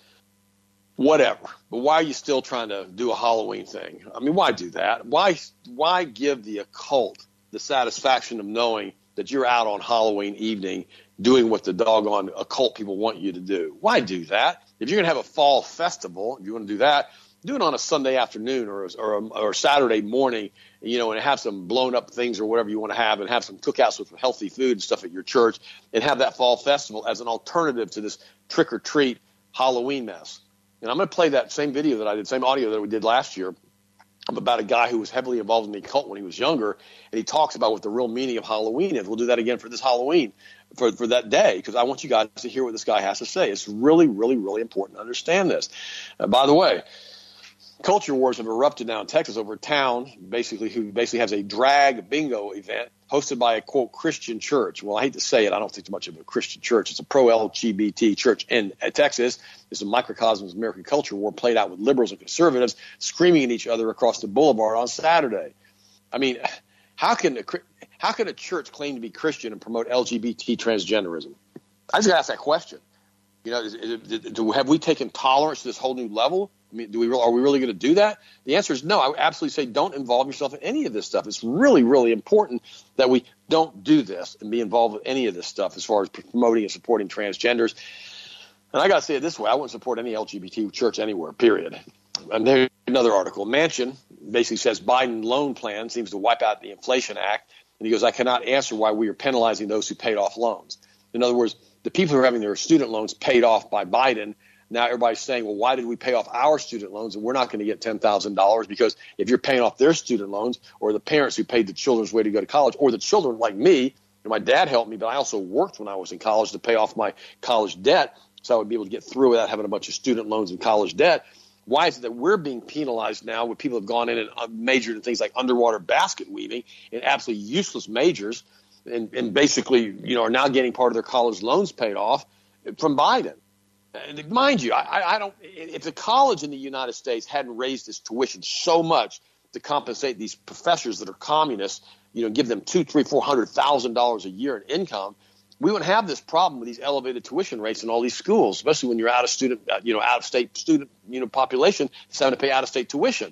Whatever. But why are you still trying to do a Halloween thing? I mean, why do that? Why why give the occult the satisfaction of knowing that you're out on Halloween evening doing what the doggone occult people want you to do? Why do that? If you're going to have a fall festival, if you want to do that, do it on a Sunday afternoon or or, a, or Saturday morning, you know, and have some blown up things or whatever you want to have, and have some cookouts with healthy food and stuff at your church, and have that fall festival as an alternative to this trick or treat Halloween mess. And I'm going to play that same video that I did, same audio that we did last year, about a guy who was heavily involved in the occult when he was younger, and he talks about what the real meaning of Halloween is. We'll do that again for this Halloween, for, for that day, because I want you guys to hear what this guy has to say. It's really, really, really important to understand this. Uh, by the way, culture wars have erupted now in Texas over a town basically who basically has a drag bingo event hosted by a, quote, Christian church. Well, I hate to say it. I don't think it's much of a Christian church. It's a pro-L G B T church in Texas. It's a microcosm of American culture war played out with liberals and conservatives screaming at each other across the boulevard on Saturday. I mean, how can a, how can a church claim to be Christian and promote L G B T transgenderism? I just got to ask that question. You know, is, is, do, have we taken tolerance to this whole new level? I mean, do we are we really going to do that? The answer is no. I would absolutely say don't involve yourself in any of this stuff. It's really, really important that we don't do this and be involved with any of this stuff as far as promoting and supporting transgenders. And I got to say it this way. I wouldn't support any L G B T church anywhere, period. And there's another article. Manchin basically says Biden loan plan seems to wipe out the Inflation Act. And he goes, I cannot answer why we are penalizing those who paid off loans. In other words, the people who are having their student loans paid off by Biden, now everybody's saying, well, why did we pay off our student loans and we're not going to get ten thousand dollars? Because if you're paying off their student loans, or the parents who paid the children's way to go to college, or the children like me, and my dad helped me, but I also worked when I was in college to pay off my college debt so I would be able to get through without having a bunch of student loans and college debt. Why is it that we're being penalized now when people have gone in and majored in things like underwater basket weaving and absolutely useless majors and, and basically, you know, are now getting part of their college loans paid off from Biden? And mind you, I, I don't. If the college in the United States hadn't raised its tuition so much to compensate these professors that are communists, you know, give them two, three, four hundred thousand dollars a year in income, we wouldn't have this problem with these elevated tuition rates in all these schools, especially when you're out of student, you know, out of state student, you know, population that's having to pay out of state tuition.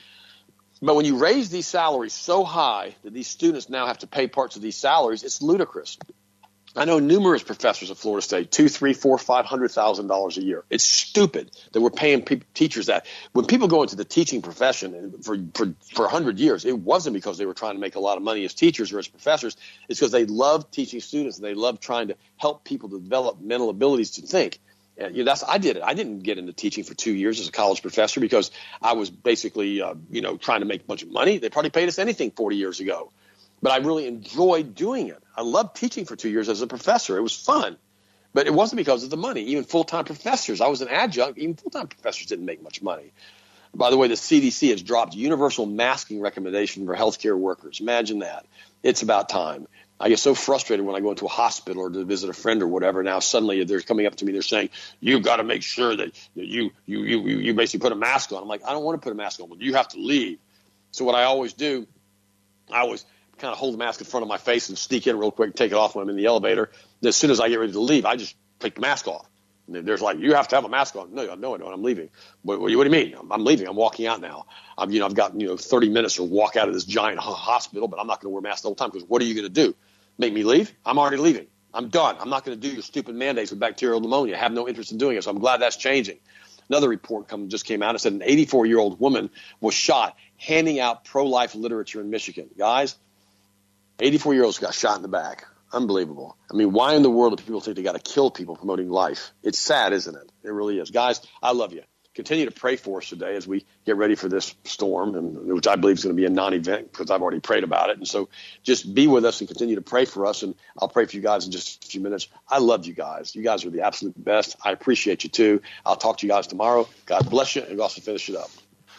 But when you raise these salaries so high that these students now have to pay parts of these salaries, it's ludicrous. I know numerous professors at Florida State, two, three, four, five hundred thousand dollars a year. It's stupid that we're paying pe- teachers that. When people go into the teaching profession for for for a hundred years, it wasn't because they were trying to make a lot of money as teachers or as professors. It's because they love teaching students and they love trying to help people to develop mental abilities to think. And, you know, that's I did it. I didn't get into teaching for two years as a college professor because I was basically, uh, you know, trying to make a bunch of money. They probably paid us anything forty years ago. But I really enjoyed doing it. I loved teaching for two years as a professor. It was fun. But it wasn't because of the money. Even full-time professors, I was an adjunct. Even full-time professors didn't make much money. By the way, the C D C has dropped universal masking recommendation for healthcare workers. Imagine that. It's about time. I get so frustrated when I go into a hospital or to visit a friend or whatever. Now suddenly they're coming up to me. They're saying, you've got to make sure that you, you, you, you basically put a mask on. I'm like, I don't want to put a mask on. Well, you have to leave. So what I always do, I always – kind of hold the mask in front of my face and sneak in real quick and take it off when I'm in the elevator. And as soon as I get ready to leave, I just take the mask off. And there's like, you have to have a mask on. No, no, I don't. I'm leaving. What, what do you mean? I'm, I'm leaving. I'm walking out now. I'm, you know, I've got, you know, thirty minutes to walk out of this giant hospital, but I'm not going to wear a mask the whole time because what are you going to do? Make me leave? I'm already leaving. I'm done. I'm not going to do your stupid mandates with bacterial pneumonia. I have no interest in doing it. So I'm glad that's changing. Another report come, just came out. It said an eighty-four-year-old woman was shot handing out pro-life literature in Michigan. Guys, eighty-four-year-olds got shot in the back. Unbelievable. I mean, why in the world do people think they got to kill people promoting life? It's sad, isn't it? It really is. Guys, I love you. Continue to pray for us today as we get ready for this storm, and which I believe is going to be a non-event because I've already prayed about it. And so just be with us and continue to pray for us, and I'll pray for you guys in just a few minutes. I love you guys. You guys are the absolute best. I appreciate you, too. I'll talk to you guys tomorrow. God bless you, and we'll also finish it up.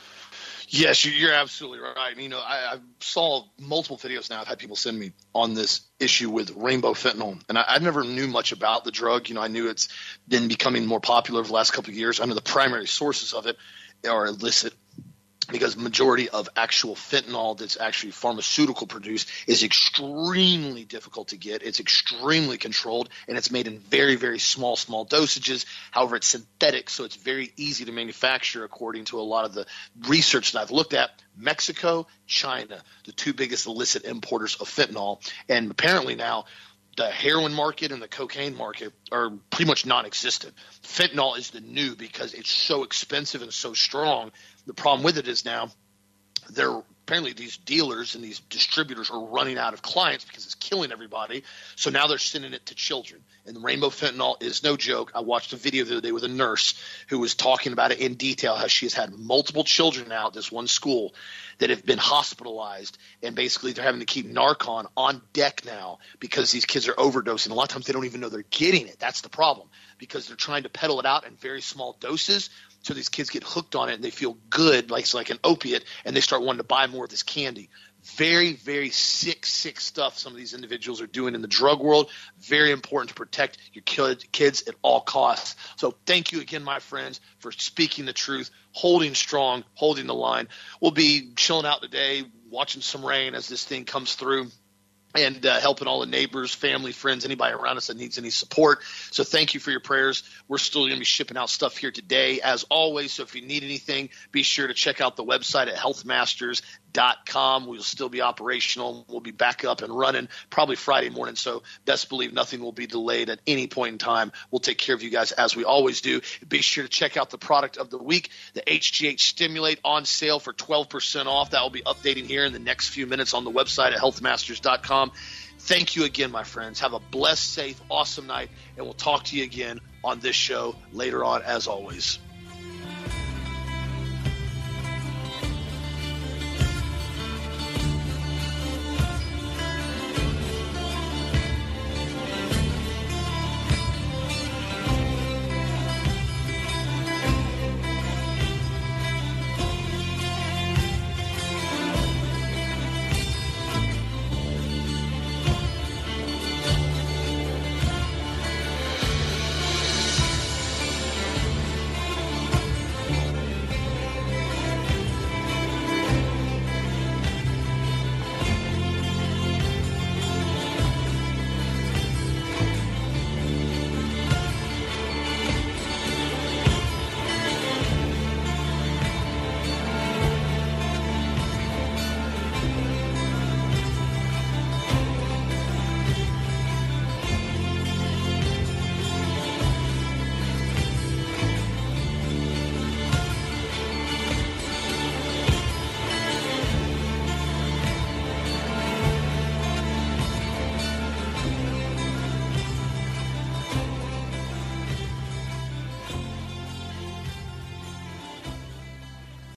Yes, you're absolutely right. You know, I, I saw multiple videos now. I've had people send me on this issue with rainbow fentanyl, and I, I never knew much about the drug. You know, I knew it's been becoming more popular over the last couple of years. I know the primary sources of it are illicit, because majority of actual fentanyl that's actually pharmaceutical produced is extremely difficult to get. It's extremely controlled, and it's made in very, very small, small dosages. However, it's synthetic, so it's very easy to manufacture according to a lot of the research that I've looked at. Mexico, China, the two biggest illicit importers of fentanyl. And apparently now the heroin market and the cocaine market are pretty much non-existent. Fentanyl is the new because it's so expensive and so strong. The problem with it is now they're apparently these dealers and these distributors are running out of clients because it's killing everybody. So now they're sending it to children. And the rainbow fentanyl is no joke. I watched a video the other day with a nurse who was talking about it in detail, how she has had multiple children out at this one school that have been hospitalized, and basically they're having to keep Narcan on deck now because these kids are overdosing. A lot of times they don't even know they're getting it. That's the problem, because they're trying to peddle it out in very small doses. So these kids get hooked on it and they feel good, like it's like an opiate, and they start wanting to buy more of this candy. Very, very sick, sick stuff some of these individuals are doing in the drug world. Very important to protect your kid, kids at all costs. So thank you again, my friends, for speaking the truth, holding strong, holding the line. We'll be chilling out today, watching some rain as this thing comes through, and uh, helping all the neighbors, family, friends, anybody around us that needs any support. So thank you for your prayers. We're still going to be shipping out stuff here today, as always. So if you need anything, be sure to check out the website at health masters dot com. We'll still be operational. We'll be back up and running probably Friday morning. So best believe nothing will be delayed at any point in time. We'll take care of you guys as we always do. Be sure to check out the product of the week, the H G H Stimulate, on sale for twelve percent off. That will be updating here in the next few minutes on the website at health masters dot com. Thank you again, my friends. Have a blessed, safe, awesome night, and we'll talk to you again on this show later on, as always.